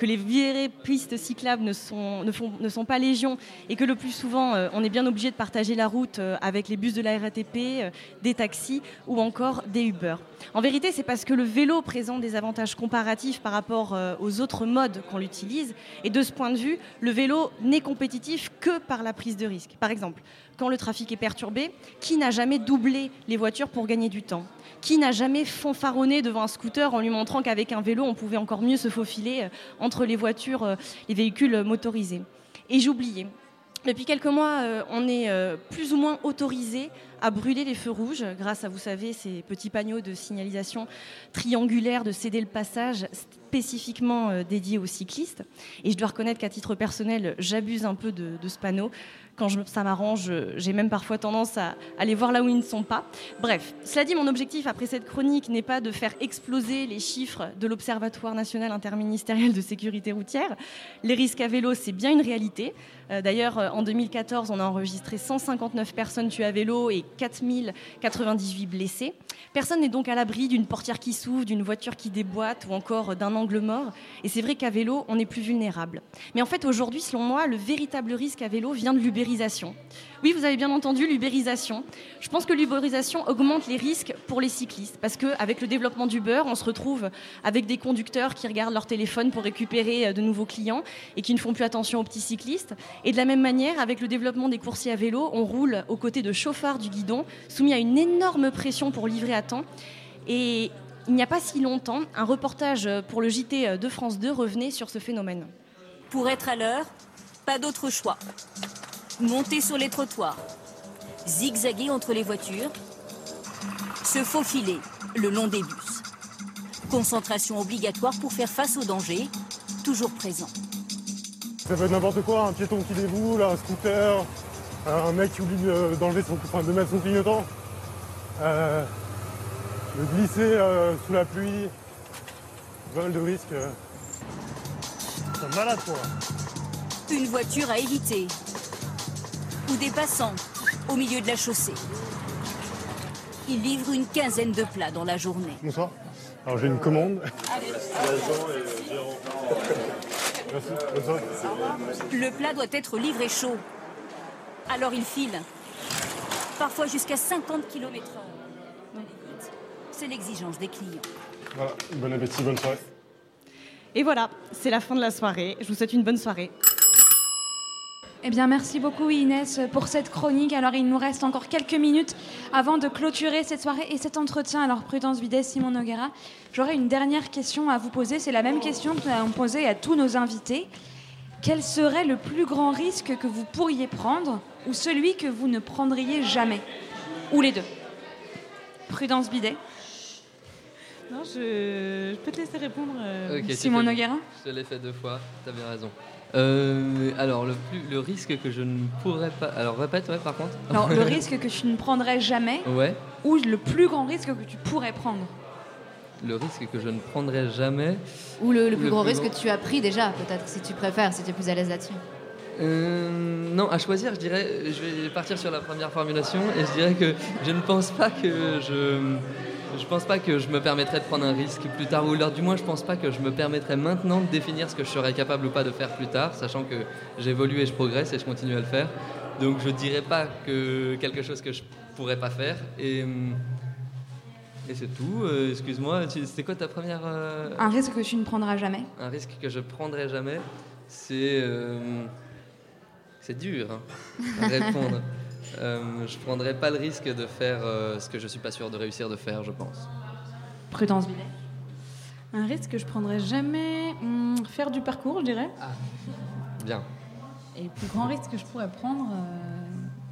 que les vraies pistes cyclables ne sont, ne, font, ne sont pas légion et que le plus souvent, euh, on est bien obligé de partager la route euh, avec les bus de la R A T P, euh, des taxis ou encore des Uber. En vérité, c'est parce que le vélo présente des avantages comparatifs par rapport euh, aux autres modes qu'on l'utilise. Et de ce point de vue, le vélo n'est compétitif que par la prise de risque. Par exemple, quand le trafic est perturbé, qui n'a jamais doublé les voitures pour gagner du temps ? Qui n'a jamais fanfaronné devant un scooter en lui montrant qu'avec un vélo, on pouvait encore mieux se faufiler entre les voitures, euh, les véhicules motorisés ? Et j'oubliais. Depuis quelques mois, euh, on est euh, plus ou moins autorisé à brûler les feux rouges grâce à, vous savez, ces petits panneaux de signalisation triangulaires de céder le passage spécifiquement euh, dédiés aux cyclistes. Et je dois reconnaître qu'à titre personnel, j'abuse un peu de, de ce panneau. Quand je, ça m'arrange, j'ai même parfois tendance à aller voir là où ils ne sont pas. Bref, cela dit, mon objectif après cette chronique n'est pas de faire exploser les chiffres de l'Observatoire national interministériel de sécurité routière. Les risques à vélo, c'est bien une réalité. Euh, d'ailleurs, en deux mille quatorze, on a enregistré cent cinquante-neuf personnes tuées à vélo et quatre mille quatre-vingt-dix-huit blessés. Personne n'est donc à l'abri d'une portière qui s'ouvre, d'une voiture qui déboîte ou encore d'un angle mort. Et c'est vrai qu'à vélo, on est plus vulnérable. Mais en fait, aujourd'hui, selon moi, le véritable risque à vélo vient de l'ubérisation. Oui, vous avez bien entendu, l'ubérisation. Je pense que l'ubérisation augmente les risques pour les cyclistes parce qu'avec le développement d'Uber, on se retrouve avec des conducteurs qui regardent leur téléphone pour récupérer de nouveaux clients et qui ne font plus attention aux petits cyclistes. Et de la même manière, avec le développement des coursiers à vélo, on roule aux côtés de chauffards du guidon, soumis à une énorme pression pour livrer à temps. Et il n'y a pas si longtemps, un reportage pour le J T de France deux revenait sur ce phénomène. Pour être à l'heure, pas d'autre choix. Monter sur les trottoirs, zigzaguer entre les voitures, se faufiler le long des bus. Concentration obligatoire pour faire face au danger, toujours présent. Ça peut être n'importe quoi, un piéton qui déboule, un scooter, un mec qui oublie d'enlever son, enfin, de mettre son clignotant, euh, de glisser euh, sous la pluie, vol de risque. Euh, c'est un malade quoi. Une voiture à éviter. Ou des passants au milieu de la chaussée. Il livre une quinzaine de plats dans la journée. Bonsoir. Alors j'ai une commande. Le plat doit être livré chaud. Alors il file. Parfois jusqu'à cinquante kilomètres heure. C'est l'exigence des clients. Voilà, bon appétit, bonne soirée. Et voilà, c'est la fin de la soirée. Je vous souhaite une bonne soirée. Eh bien, merci beaucoup Inès pour cette chronique. Alors, il nous reste encore quelques minutes avant de clôturer cette soirée et cet entretien. Alors, Prudence Bidet, Simon Noguera, j'aurais une dernière question à vous poser. C'est la même question que nous avons posée à tous nos invités. Quel serait le plus grand risque que vous pourriez prendre ou celui que vous ne prendriez jamais ? Ou les deux ? Prudence Bidet. Non, je... je peux te laisser répondre. Euh... Okay, Simon Noguera. Je te l'ai fait deux fois, tu as bien raison. Euh, alors, le, plus, le risque que je ne pourrais pas... Alors, répète, ouais, par contre. Alors, le risque que tu ne prendrais jamais ouais. Ou le plus grand risque que tu pourrais prendre. Le risque que je ne prendrais jamais... Ou le, le plus le gros plus risque grand... que tu as pris déjà, peut-être, si tu préfères, si tu es plus à l'aise là-dessus. Euh, non, à choisir, je dirais... Je vais partir sur la première formulation et je dirais que je ne pense pas que je... Je pense pas que je me permettrais de prendre un risque plus tard, ou alors du moins je pense pas que je me permettrais maintenant de définir ce que je serais capable ou pas de faire plus tard, sachant que j'évolue et je progresse et je continue à le faire. Donc je dirais pas que quelque chose que je pourrais pas faire. Et, et c'est tout. Euh, excuse-moi, c'était quoi ta première... Euh... Un risque que tu ne prendras jamais. Un risque que je prendrai jamais, c'est... Euh... C'est dur hein, à répondre. Euh, je ne prendrais pas le risque de faire euh, ce que je ne suis pas sûr de réussir de faire, je pense. Prudence Bidet. Un risque que je ne prendrais jamais, hum, faire du parcours, je dirais. Ah, bien. Et le plus grand risque que je pourrais prendre... Euh...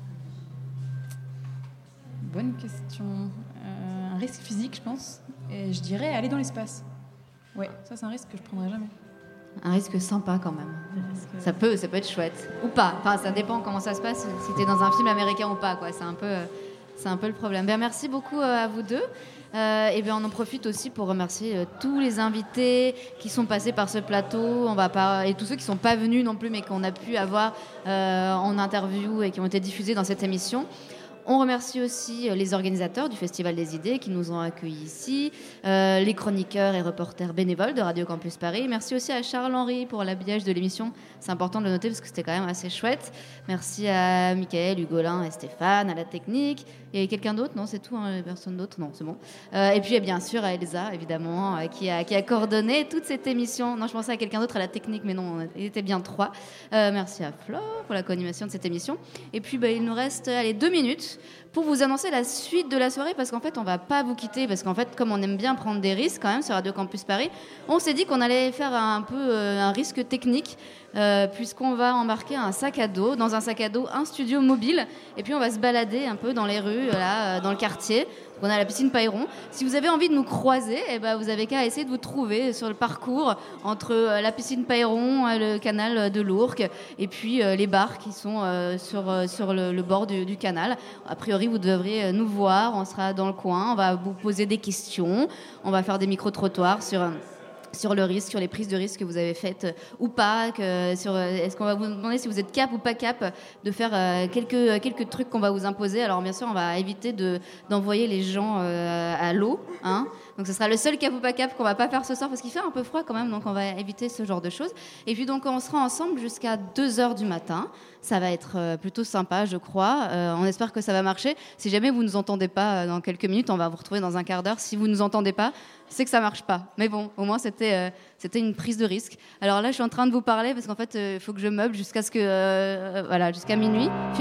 Bonne question. Euh, un risque physique, je pense. Et je dirais aller dans l'espace. Ouais, ça c'est un risque que je ne prendrais jamais. Un risque sympa quand même. Que... Ça peut, ça peut être chouette. Ou pas. Enfin, ça dépend comment ça se passe, si t'es dans un film américain ou pas, quoi. C'est un peu, c'est un peu le problème. Bien, merci beaucoup à vous deux. Euh, et bien, on en profite aussi pour remercier euh, tous les invités qui sont passés par ce plateau. On va pas... Et tous ceux qui ne sont pas venus non plus, mais qu'on a pu avoir euh, en interview et qui ont été diffusés dans cette émission. on remercie aussi les organisateurs du Festival des idées qui nous ont accueillis ici, euh, les chroniqueurs et reporters bénévoles de Radio Campus Paris. Merci aussi à Charles-Henri pour l'habillage de l'émission. C'est important de le noter parce que c'était quand même assez chouette. Merci à Mickaël, Hugolin et Stéphane, à la technique. Et quelqu'un d'autre? Non, c'est tout, hein, personne d'autre? Non, c'est bon. Euh, et puis bien sûr à Elsa, évidemment, euh, qui, a, qui a coordonné toute cette émission. Non, je pensais à quelqu'un d'autre, à la technique, mais non, il était bien trois. Euh, merci à Flore pour la co-animation de cette émission. Et puis bah, il nous reste allez, deux minutes pour vous annoncer la suite de la soirée, parce qu'en fait, on ne va pas vous quitter, parce qu'en fait, comme on aime bien prendre des risques quand même sur Radio Campus Paris, on s'est dit qu'on allait faire un peu euh, un risque technique, euh, puisqu'on va embarquer un sac à dos, dans un sac à dos, un studio mobile, et puis on va se balader un peu dans les rues, là, euh, dans le quartier. Donc on a la piscine Pailleron. Si vous avez envie de nous croiser, eh ben, vous avez qu'à essayer de vous trouver sur le parcours entre euh, la piscine Pailleron, euh, le canal de l'Ourcq, et puis euh, les bars qui sont euh, sur, euh, sur le, le bord du, du canal. A priori, vous devriez nous voir, on sera dans le coin, on va vous poser des questions, on va faire des micro-trottoirs sur... Euh, sur le risque, sur les prises de risque que vous avez faites euh, ou pas, que, sur, euh, est-ce qu'on va vous demander si vous êtes cap ou pas cap de faire euh, quelques, quelques trucs qu'on va vous imposer. Alors bien sûr, on va éviter de, d'envoyer les gens euh, à l'eau, hein. Donc ce sera le seul cap ou pas cap qu'on va pas faire ce soir parce qu'il fait un peu froid quand même, donc on va éviter ce genre de choses. Et puis donc on sera ensemble jusqu'à deux heures du matin. Ça va être euh, plutôt sympa, je crois. Euh, on espère que ça va marcher. Si jamais vous ne nous entendez pas euh, dans quelques minutes, on va vous retrouver dans un quart d'heure. Si vous ne nous entendez pas, c'est que ça marche pas. Mais bon, au moins c'était euh, c'était une prise de risque. Alors là, je suis en train de vous parler parce qu'en fait, il euh, faut que je meuble jusqu'à ce que euh, voilà, jusqu'à minuit. Philippe ?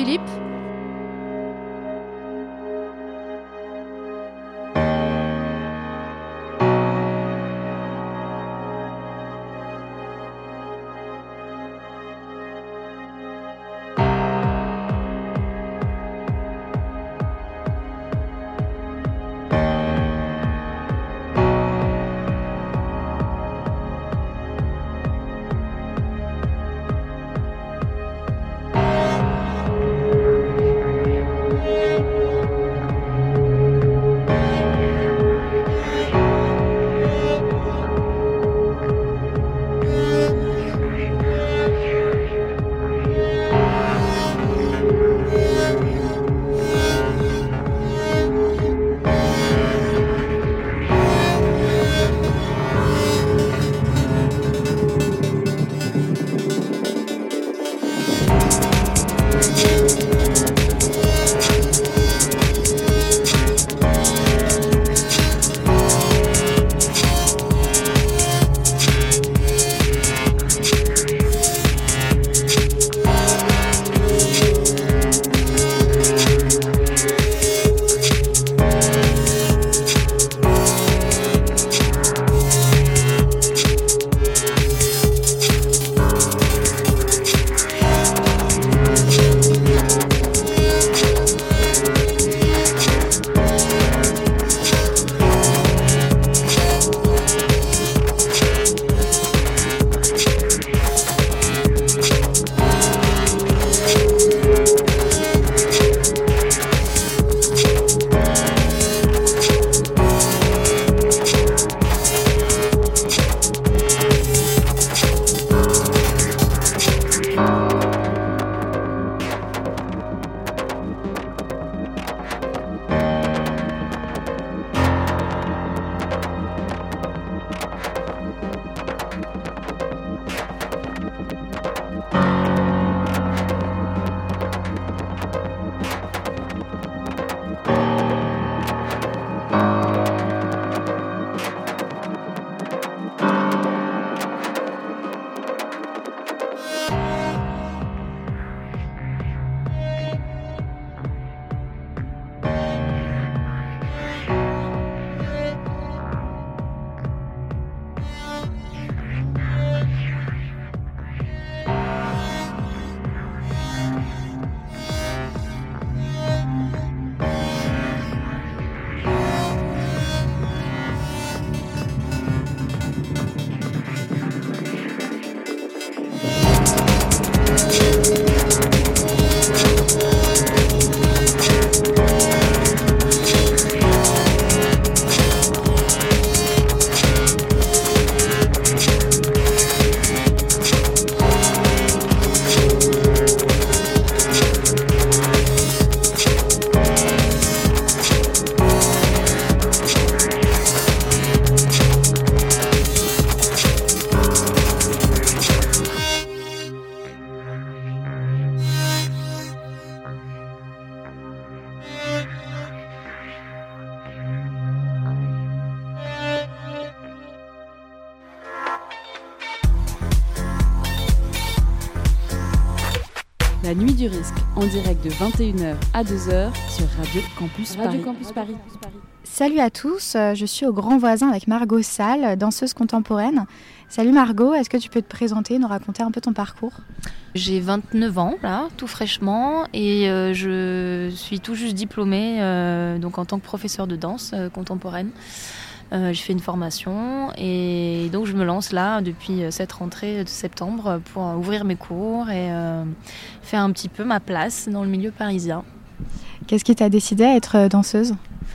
La Nuit du Risque, en direct de vingt et une heures à deux heures sur Radio Campus Paris. Radio Campus Paris. Salut à tous, je suis au Grand Voisin avec Margot Salle, danseuse contemporaine. Salut Margot, est-ce que tu peux te présenter, nous raconter un peu ton parcours ? J'ai vingt-neuf ans, là, tout fraîchement, et euh, je suis tout juste diplômée euh, donc en tant que professeure de danse euh, contemporaine. Euh, j'ai fait une formation et donc je me lance là depuis cette rentrée de septembre pour ouvrir mes cours et euh, faire un petit peu ma place dans le milieu parisien. Qu'est-ce qui t'a décidé à être danseuse ?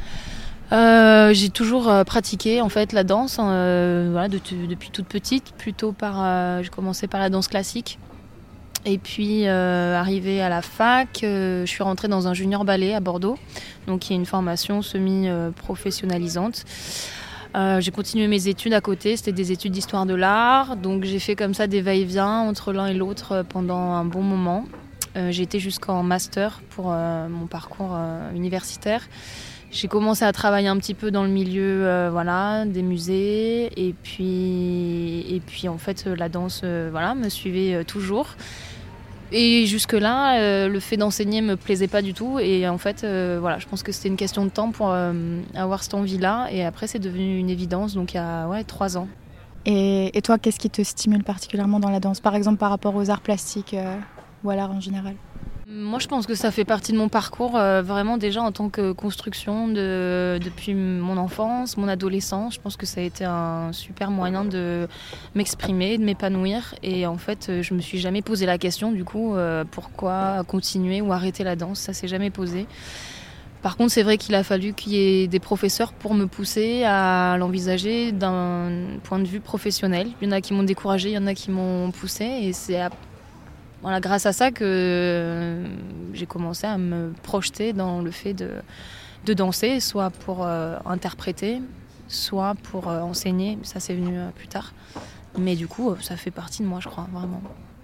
Euh, j'ai toujours euh, pratiqué en fait la danse euh, voilà, de, de, depuis toute petite, plutôt par euh, j'ai commencé par la danse classique et puis euh, arrivée à la fac, euh, je suis rentrée dans un junior ballet à Bordeaux, donc qui est une formation semi-professionnalisante. Euh, j'ai continué mes études à côté, c'était des études d'histoire de l'art, donc j'ai fait comme ça des va-et-vient entre l'un et l'autre pendant un bon moment. Euh, j'ai été jusqu'en master pour euh, mon parcours euh, universitaire. J'ai commencé à travailler un petit peu dans le milieu euh, voilà, des musées et puis, et puis en fait la danse euh, voilà, me suivait euh, toujours. Et jusque-là, euh, le fait d'enseigner me plaisait pas du tout. Et en fait, euh, voilà, je pense que c'était une question de temps pour euh, avoir cette envie-là. Et après, c'est devenu une évidence, donc il y a ouais, trois ans. Et, et toi, qu'est-ce qui te stimule particulièrement dans la danse ? Par exemple, par rapport aux arts plastiques euh, ou à l'art en général ? Moi, je pense que ça fait partie de mon parcours, euh, vraiment déjà en tant que construction de, depuis mon enfance, mon adolescence. Je pense que ça a été un super moyen de m'exprimer, de m'épanouir. Et en fait, je me suis jamais posé la question, du coup, euh, pourquoi continuer ou arrêter la danse. Ça s'est jamais posé. Par contre, c'est vrai qu'il a fallu qu'il y ait des professeurs pour me pousser à l'envisager d'un point de vue professionnel. Il y en a qui m'ont découragée, il y en a qui m'ont poussée. Et c'est à Voilà, grâce à ça que j'ai commencé à me projeter dans le fait de, de danser, soit pour euh, interpréter, soit pour euh, enseigner. Ça, c'est venu euh, plus tard. Mais du coup, ça fait partie de moi, je crois, vraiment.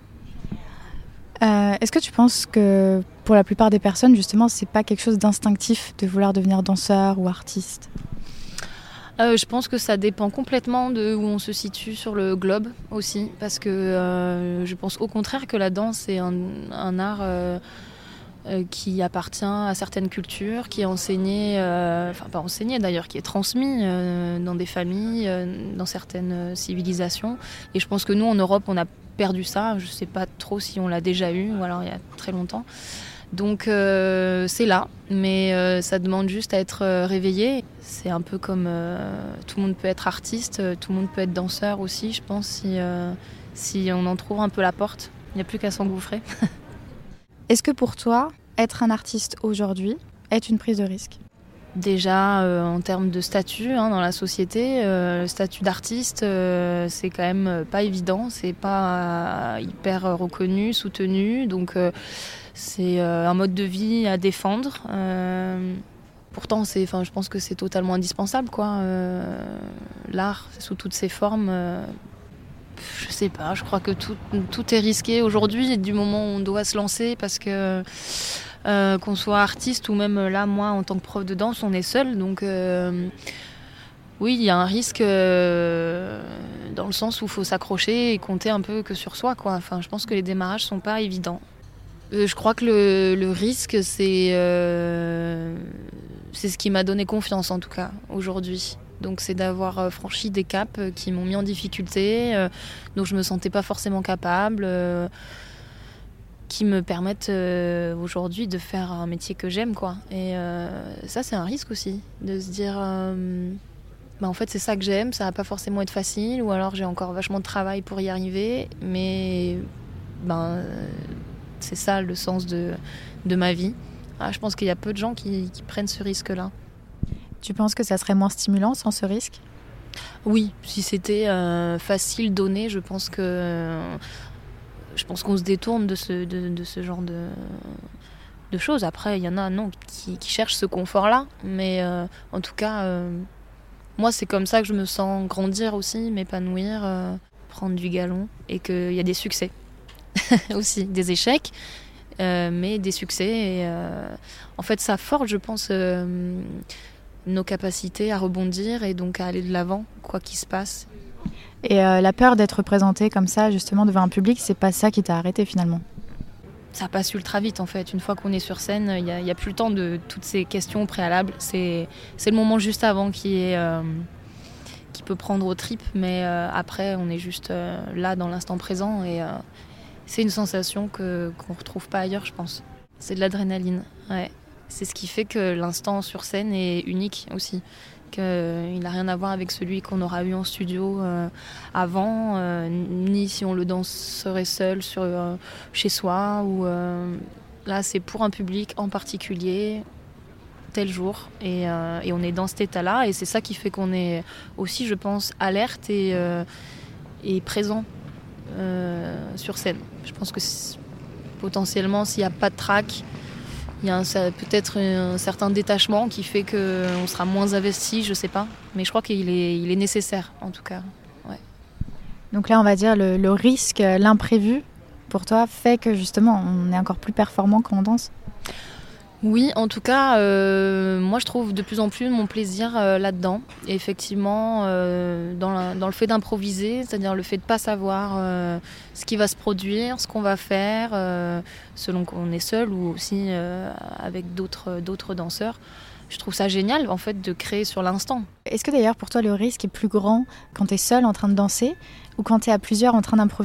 Euh, est-ce que tu penses que pour la plupart des personnes, justement, c'est pas quelque chose d'instinctif de vouloir devenir danseur ou artiste ? Euh, je pense que ça dépend complètement de où on se situe sur le globe aussi, parce que euh, je pense au contraire que la danse est un, un art euh, euh, qui appartient à certaines cultures, qui est enseigné, euh, enfin pas enseigné d'ailleurs, qui est transmis euh, dans des familles, euh, dans certaines civilisations. Et je pense que nous en Europe, on a perdu ça. Je ne sais pas trop si on l'a déjà eu, ou alors il y a très longtemps. Donc euh, c'est là, mais euh, ça demande juste à être euh, réveillé. C'est un peu comme euh, tout le monde peut être artiste, euh, tout le monde peut être danseur aussi, je pense, si, euh, si on en trouve un peu la porte. Il n'y a plus qu'à s'engouffrer. Est-ce que pour toi, être un artiste aujourd'hui est une prise de risque ? Déjà, euh, en termes de statut hein, dans la société, euh, le statut d'artiste, euh, c'est quand même pas évident, c'est pas euh, hyper reconnu, soutenu, donc euh, c'est euh, un mode de vie à défendre. Euh, pourtant, c'est, enfin, je pense que c'est totalement indispensable, quoi. Euh, l'art, sous toutes ses formes, euh, je sais pas, je crois que tout, tout est risqué aujourd'hui, du moment où on doit se lancer, parce que Euh, qu'on soit artiste ou même là, moi, en tant que prof de danse, on est seul. Donc, euh, oui, il y a un risque euh, dans le sens où il faut s'accrocher et compter un peu que sur soi, quoi. Enfin, je pense que les démarrages sont pas évidents. Euh, je crois que le, le risque, c'est, euh, c'est ce qui m'a donné confiance, en tout cas, aujourd'hui. Donc, c'est d'avoir franchi des caps qui m'ont mis en difficulté, euh, dont je me sentais pas forcément capable. Euh, qui me permettent euh, aujourd'hui de faire un métier que j'aime, quoi. Et euh, ça, c'est un risque aussi, de se dire euh, bah, en fait, c'est ça que j'aime, ça va pas forcément être facile, ou alors j'ai encore vachement de travail pour y arriver, mais ben, c'est ça le sens de, de ma vie. Ah, je pense qu'il y a peu de gens qui, qui prennent ce risque-là. Tu penses que ça serait moins stimulant sans ce risque ? Oui, si c'était euh, facile, donné, je pense que... Euh, Je pense qu'on se détourne de ce, de, de ce genre de, de choses. Après, il y en a non, qui, qui cherchent ce confort-là. Mais euh, en tout cas, euh, moi, c'est comme ça que je me sens grandir aussi, m'épanouir, euh, prendre du galon. Et qu'il y a des succès aussi, des échecs, euh, mais des succès. Et, euh, en fait, ça forge, je pense, euh, nos capacités à rebondir et donc à aller de l'avant, quoi qu'il se passe. Et euh, la peur d'être présenté comme ça, justement, devant un public, c'est pas ça qui t'a arrêté finalement ? ça passe ultra vite en fait. Une fois qu'on est sur scène, il n'y a, a plus le temps de toutes ces questions préalables. C'est, c'est le moment juste avant qui, est, euh, qui peut prendre aux tripes, mais euh, après on est juste euh, là dans l'instant présent et euh, c'est une sensation que, qu'on ne retrouve pas ailleurs, je pense. C'est de l'adrénaline, ouais. C'est ce qui fait que l'instant sur scène est unique aussi. Qu'il n'a rien à voir avec celui qu'on aura eu en studio euh, avant, euh, ni si on le danserait seul sur, euh, chez soi. Ou, euh, là, c'est pour un public en particulier, tel jour. Et, euh, et on est dans cet état-là. Et c'est ça qui fait qu'on est aussi, je pense, alerte et, euh, et présent euh, sur scène. Je pense que potentiellement, s'il n'y a pas de track, il y a un, peut-être un certain détachement qui fait qu'on sera moins investi, je sais pas. Mais je crois qu'il est, il est nécessaire, en tout cas. Ouais. Donc là, on va dire le, le risque, l'imprévu, pour toi, fait que justement, on est encore plus performant quand on danse. Oui, en tout cas, euh, moi je trouve de plus en plus mon plaisir euh, là-dedans. Et effectivement, euh, dans, la, dans le fait d'improviser, c'est-à-dire le fait de ne pas savoir euh, ce qui va se produire, ce qu'on va faire, euh, selon qu'on est seul ou aussi euh, avec d'autres, d'autres danseurs. Je trouve ça génial en fait de créer sur l'instant. Est-ce que d'ailleurs pour toi le risque est plus grand quand tu es seul en train de danser ou quand tu es à plusieurs en train d'improviser ?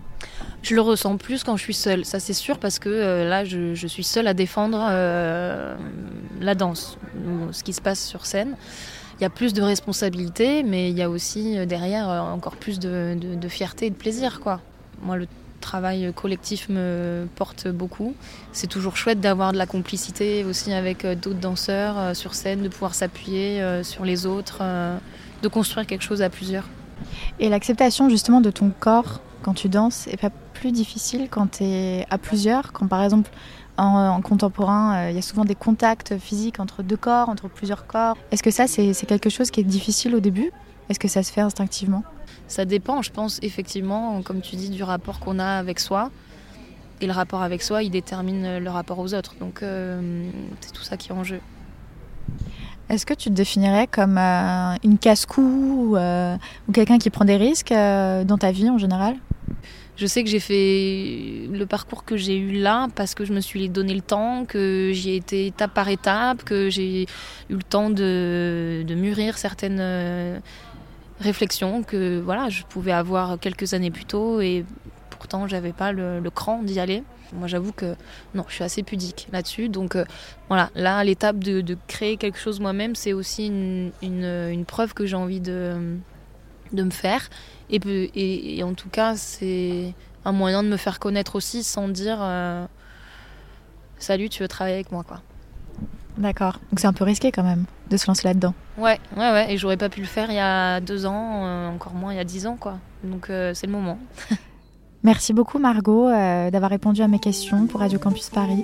Je le ressens plus quand je suis seule, ça c'est sûr, parce que euh, là je, je suis seule à défendre euh, la danse, ce qui se passe sur scène. Il y a plus de responsabilité, mais il y a aussi euh, derrière euh, encore plus de, de, de fierté et de plaisir, quoi. Moi, le travail collectif me porte beaucoup. C'est toujours chouette d'avoir de la complicité aussi avec euh, d'autres danseurs euh, sur scène, de pouvoir s'appuyer euh, sur les autres, euh, de construire quelque chose à plusieurs. Et l'acceptation justement de ton corps quand tu danses est pas plus difficile quand tu es à plusieurs, quand par exemple en, en contemporain, il euh, y a souvent des contacts physiques entre deux corps, entre plusieurs corps. Est-ce que ça, c'est, c'est quelque chose qui est difficile au début ? Est-ce que ça se fait instinctivement ? Ça dépend, je pense, effectivement, comme tu dis, du rapport qu'on a avec soi. Et le rapport avec soi, il détermine le rapport aux autres. Donc euh, c'est tout ça qui est en jeu. Est-ce que tu te définirais comme euh, une casse-cou ou, euh, ou quelqu'un qui prend des risques euh, dans ta vie en général ? Je sais que j'ai fait le parcours que j'ai eu là parce que je me suis donné le temps, que j'y ai été étape par étape, que j'ai eu le temps de, de mûrir certaines euh, réflexions que voilà, je pouvais avoir quelques années plus tôt et pourtant j'avais pas le, le cran d'y aller. Moi j'avoue que non, je suis assez pudique là-dessus, donc euh, voilà, là l'étape de, de créer quelque chose moi-même, c'est aussi une, une, une preuve que j'ai envie de, de me faire et, et, et en tout cas c'est un moyen de me faire connaître aussi sans dire euh, salut, tu veux travailler avec moi, quoi. D'accord, donc c'est un peu risqué quand même de se lancer là-dedans. Ouais, ouais, ouais, et j'aurais pas pu le faire il y a deux ans, euh, encore moins il y a dix ans, quoi. Donc euh, c'est le moment. Merci beaucoup Margot euh, d'avoir répondu à mes questions pour Radio Campus Paris.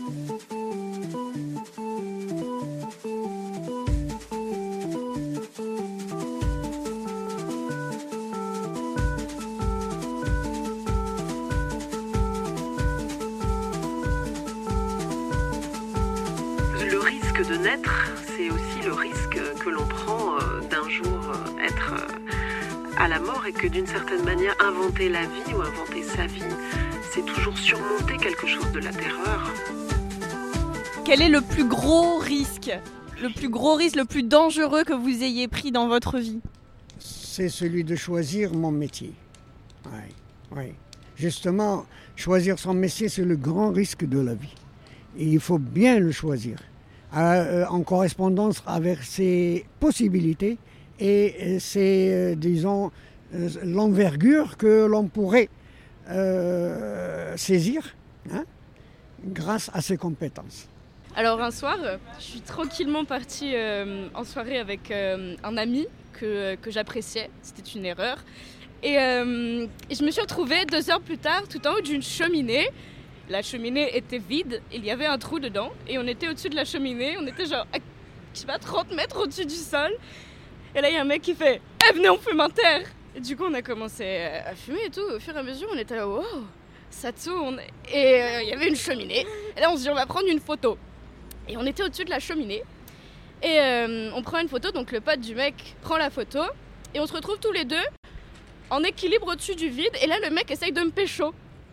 Le risque de naître, c'est aussi le risque que l'on prend euh, d'un jour euh, être euh, à la mort et que d'une certaine manière inventer la vie ou inventer sa vie, c'est toujours surmonter quelque chose de la terreur. Quel est le plus gros risque, le plus gros risque, le plus dangereux que vous ayez pris dans votre vie ? C'est celui de choisir mon métier. Oui, oui. Justement, choisir son métier, c'est le grand risque de la vie. Et il faut bien le choisir, euh, en correspondance avec ses possibilités et ses, euh, disons, euh, l'envergure que l'on pourrait euh, saisir, hein, grâce à ses compétences. Alors un soir, je suis tranquillement partie euh, en soirée avec euh, un ami que, que j'appréciais, c'était une erreur. Et, euh, et je me suis retrouvée deux heures plus tard tout en haut d'une cheminée. La cheminée était vide, il y avait un trou dedans et on était au-dessus de la cheminée, on était genre, à, je sais pas, trente mètres au-dessus du sol. Et là il y a un mec qui fait eh, « venez on fume un terre !» Et du coup on a commencé à fumer et tout, au fur et à mesure on était là « wow, ça tourne !» Et euh, il y avait une cheminée, et là on se dit on va prendre une photo. Et on était au-dessus de la cheminée et euh, on prend une photo, donc le pote du mec prend la photo et on se retrouve tous les deux en équilibre au-dessus du vide et là le mec essaye de me pécho.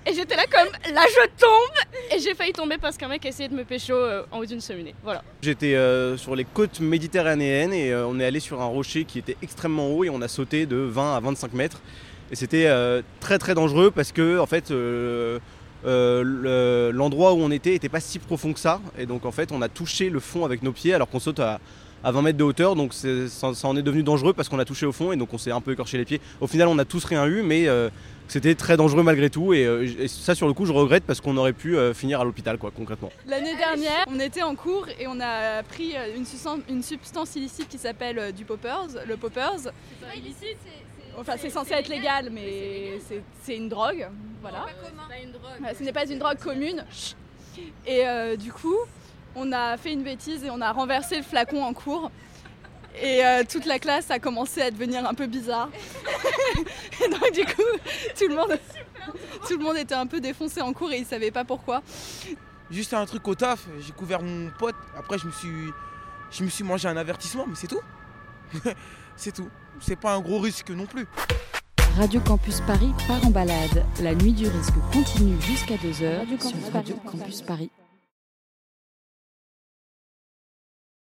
Et j'étais là comme, là je tombe. Et j'ai failli tomber parce qu'un mec a essayé de me pécho euh, en haut d'une cheminée. Voilà. J'étais euh, sur les côtes méditerranéennes et euh, on est allé sur un rocher qui était extrêmement haut et on a sauté de vingt à vingt-cinq mètres. Et c'était euh, très très dangereux parce que en fait euh, euh, le, l'endroit où on était n'était pas si profond que ça. Et donc en fait on a touché le fond avec nos pieds alors qu'on saute à, à vingt mètres de hauteur. Donc c'est, ça, ça en est devenu dangereux parce qu'on a touché au fond et donc on s'est un peu écorché les pieds. Au final on n'a tous rien eu mais euh, c'était très dangereux malgré tout et, euh, et ça sur le coup je regrette parce qu'on aurait pu euh, finir à l'hôpital quoi concrètement. L'année dernière on était en cours et on a pris une substance, une substance illicite qui s'appelle euh, du poppers, le poppers. C'est pas illicite, c'est, enfin c'est censé être légal mais c'est, c'est une drogue, voilà. C'est pas une drogue. Ouais, ce n'est pas une drogue commune. Et euh, du coup on a fait une bêtise et on a renversé le flacon en cours. Et euh, toute la classe a commencé à devenir un peu bizarre. Et donc du coup, tout le, monde, tout le monde était un peu défoncé en cours et ils ne savaient pas pourquoi. Juste un truc au taf, j'ai couvert mon pote, après je me suis, je me suis mangé un avertissement, mais c'est tout. C'est tout. C'est pas un gros risque non plus. Radio Campus Paris part en balade. La nuit du risque continue jusqu'à deux heures sur Radio Campus Paris.